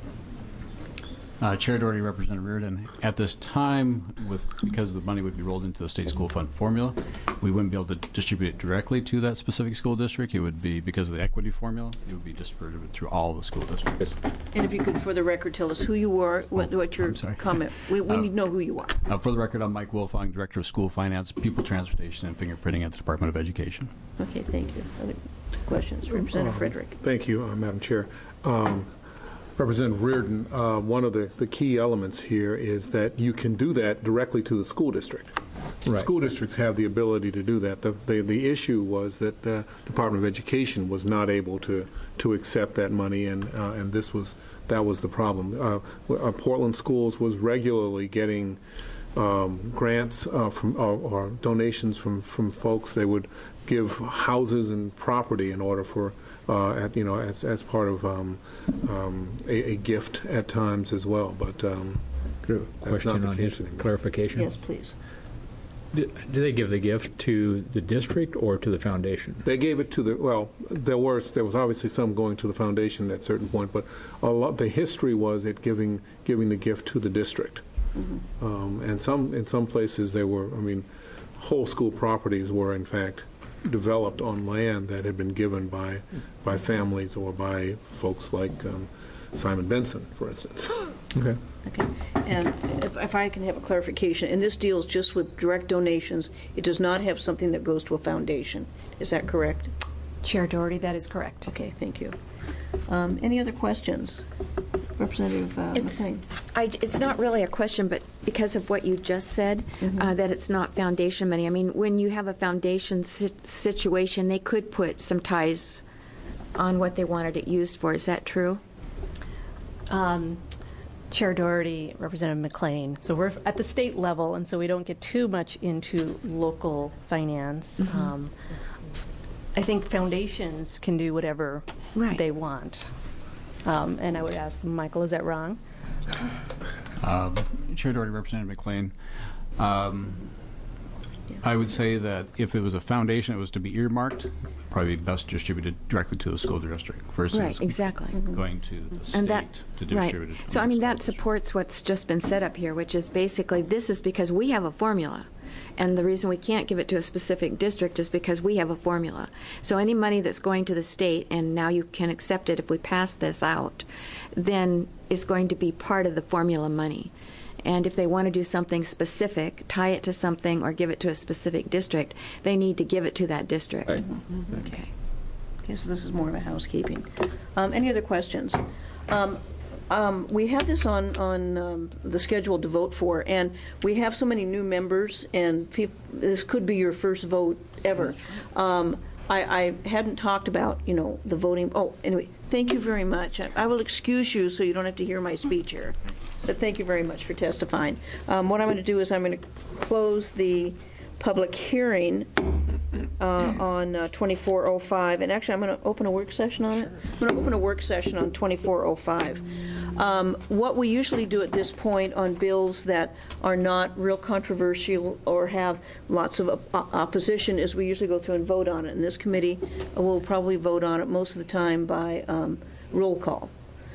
Uh, Chair Doherty, Representative Reardon. At this time, with because the money would be rolled into the state school fund formula, we wouldn't be able to distribute it directly to that specific school district. It would be, because of the equity formula, it would be distributed through all the school districts. And if you could, for the record, tell us who you are, what, what your I'm sorry. comment. We, we Uh, need to know who you are. Uh, for the record, I'm Mike Wilfong, Director of School Finance, Pupil Transportation, and Fingerprinting at the Department of Education. Okay, thank you. Other questions? Representative Um, Frederick. Thank you, uh, Madam Chair. Um, Representative Reardon, uh, one of the, the key elements here is that you can do that directly to the school district. Right. School districts have the ability to do that. The, the, the issue was that the Department of Education was not able to, to accept that money, and, uh, and this was, that was the problem. Uh, uh, Portland Schools was regularly getting um, grants uh, from or, or donations from, from folks. They would give houses and property in order for Uh, at, you know, as, as part of um, um, a, a gift at times as well, but um, that's not Question the on case his anymore. clarification. Yes, please. Do, do they give the gift to the district or to the foundation? They gave it to the, well, there were, there was obviously some going to the foundation at a certain point, but a lot, the history was it giving, giving the gift to the district. Mm-hmm. um, and some, in some places they were, I mean, whole school properties were in fact developed on land that had been given by by families or by folks like um, Simon Benson, for instance. Okay. Okay. And if, if I can have a clarification, and this deals just with direct donations, it does not have something that goes to a foundation. Is that correct? Chair Doherty, that is correct. Okay, thank you. Um, any other questions? Representative uh, It's, McLean. I, it's not really a question, but because of what you just said, Mm-hmm. uh, that it's not foundation money. I mean, when you have a foundation si- situation, they could put some ties on what they wanted it used for. Is that true? Um, Chair Doherty, Representative McLean. So we're at the state level, and so we don't get too much into local finance. Mm-hmm. Um, I think foundations can do whatever Right. they want. Um, and I would ask Michael, is that wrong? Um, Chair Doherty, Representative McLean. Um, I would say that if it was a foundation that was to be earmarked, probably best distributed directly to the school district versus Right, exactly. going to the state And that, to right. distribute it. So, I mean, that School district. supports what's just been set up here, which is basically this is because we have a formula. And the reason we can't give it to a specific district is because we have a formula. So any money that's going to the state, and now you can accept it if we pass this out, then is going to be part of the formula money. And if they want to do something specific, tie it to something or give it to a specific district, they need to give it to that district. Right. Okay. Okay, so this is more of a housekeeping. Um, any other questions? Um, um, we have this on on um, the schedule to vote for, and we have so many new members, and peop- this could be your first vote ever. Um, I, I hadn't talked about, you know, the voting. Oh, anyway, thank you very much. I, I will excuse you so you don't have to hear my speech here. But thank you very much for testifying. Um, what I'm going to do is I'm going to close the public hearing uh, on uh, twenty-four oh five, and actually I'm going to open a work session on it. I'm going to open a work session on twenty-four oh five. Um, what we usually do at this point on bills that are not real controversial or have lots of op- opposition is we usually go through and vote on it. And this committee will probably vote on it most of the time by um, roll call.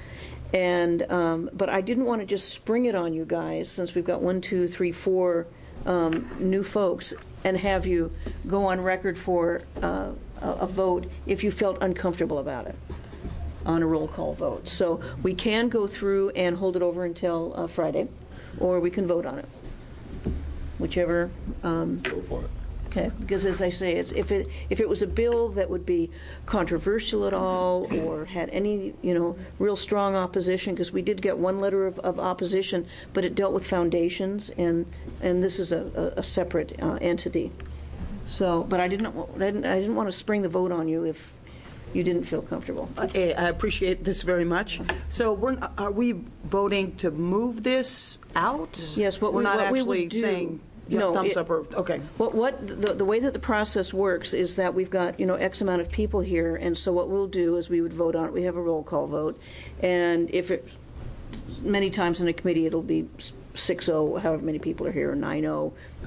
And um, but I didn't want to just spring it on you guys, since we've got one, two, three, four um, new folks, and have you go on record for uh, a, a vote if you felt uncomfortable about it on a roll call vote. So we can go through and hold it over until uh, Friday, or we can vote on it, whichever. Um, Go for it. Okay, because as I say, it's, if it if it was a bill that would be controversial at all or had any, you know, real strong opposition, because we did get one letter of, of opposition, but it dealt with foundations, and and this is a, a, a separate uh, entity. So, but I didn't I didn't I didn't want to spring the vote on you if you didn't feel comfortable. I I appreciate this very much. So we're not, are we voting to move this out? Yes, what we're we, not what we actually would do, saying yeah, no, thumbs it- up or okay. What, what the, the way that the process works is that we've got, you know, X amount of people here, and so what we'll do is we would vote on it. We have a roll call vote, and if it, many times in a committee it'll be six oh, however many people are here, or nine oh.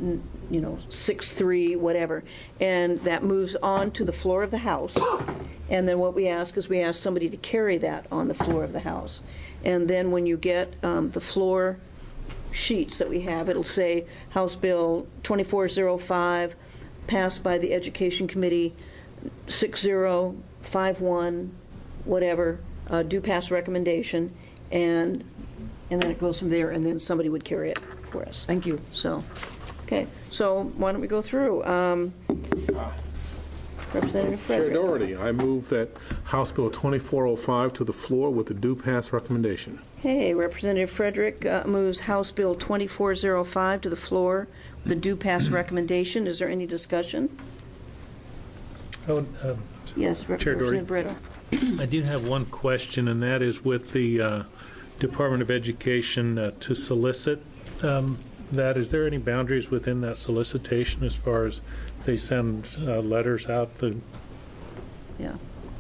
n- you know, six three, whatever. And that moves on to the floor of the House. And then what we ask is we ask somebody to carry that on the floor of the House. And then when you get um, the floor sheets that we have, it'll say House Bill twenty-four oh five, passed by the Education Committee, six zero five one, whatever, uh, do pass recommendation, and and then it goes from there, and then somebody would carry it for us. Thank you. So, okay, so why don't we go through? Um, Representative Chair Frederick. Doherty, I move that House Bill twenty-four oh five to the floor with a due pass recommendation. Hey, Representative Frederick uh, moves House Bill twenty-four oh five to the floor with a due pass recommendation. Is there any discussion? Oh, um, Yes, Rep- Chair Doherty. Representative Brito. I do have one question, and that is with the uh, Department of Education uh, to solicit um, that. Is there any boundaries within that solicitation as far as they send uh, letters out? The Yeah.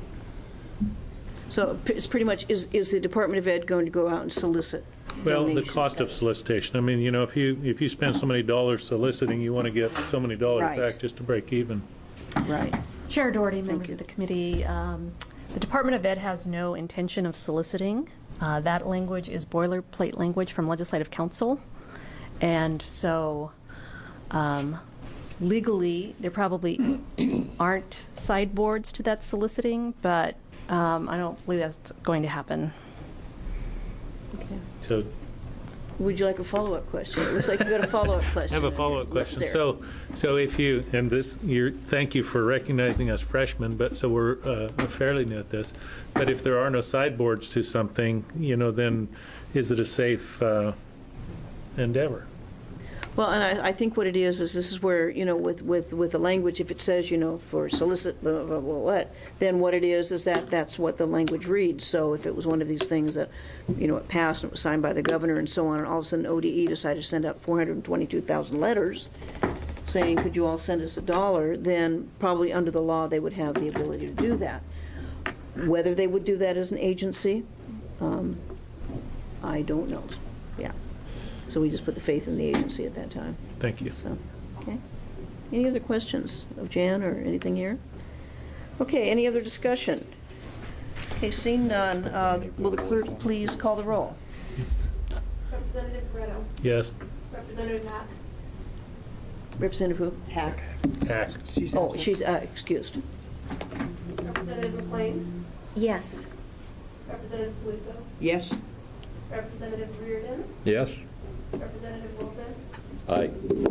So p- it's pretty much, is, is the Department of Ed going to go out and solicit well, the donations? cost of solicitation. I mean, you know, if you if you spend so many dollars soliciting, you want to get so many dollars Right. back just to break even. Right. Chair Doherty, members of the committee, um, the Department of Ed has no intention of soliciting. Uh, that language is boilerplate language from Legislative Council. And so um, legally, there probably aren't sideboards to that soliciting, but um, I don't believe that's going to happen. Okay. So Would you like a follow-up question? It looks like you got a follow-up I question. have a follow-up Yes, question. sir. So, so if you, and this, you're, thank you for recognizing us freshmen, but so we're uh, fairly new at this. But if there are no sideboards to something, you know, then is it a safe uh, endeavor? Well, and I, I think what it is, is this is where, you know, with, with, with the language, if it says, you know, for solicit, blah, blah, blah, what, then what it is, is that that's what the language reads. So if it was one of these things that, you know, it passed and it was signed by the governor and so on, and all of a sudden O D E decided to send out four hundred twenty-two thousand letters saying, could you all send us a dollar, then probably under the law, they would have the ability to do that. Whether they would do that as an agency, um, I don't know. Yeah. So we just put the faith in the agency at that time. Thank you. So, okay. Any other questions of Jan or anything here? Okay, any other discussion? Okay, seeing none, uh, will the clerk please call the roll? Representative Brito. Yes. Representative Hack. Representative who? Hack. Hack. Oh, she's uh, excused. Representative McLean. Yes. Representative Caluso. Yes. Representative Reardon. Yes. Representative Wilson. Aye.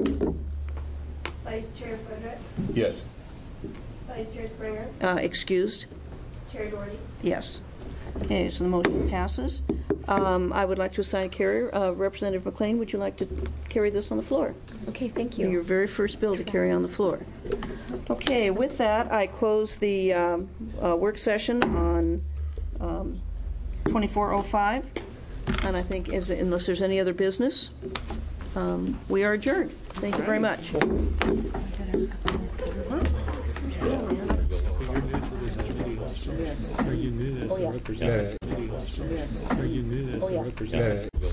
Vice Chair Frederick. Yes. Vice Chair Springer. Uh, excused? Chair Doherty. Yes. Okay, so the motion passes. Um, I would like to assign a carrier. Uh, Representative McLean, would you like to carry this on the floor? Okay, thank Your you. very first bill to carry on the floor. Okay, with that, I close the um, uh, work session on um, twenty-four oh five, and I think, is, unless there's any other business, um, we are adjourned. Thank you very much. Are you new as Oh, yeah. a representative? Yes. Are you new as Oh, a yeah. representative?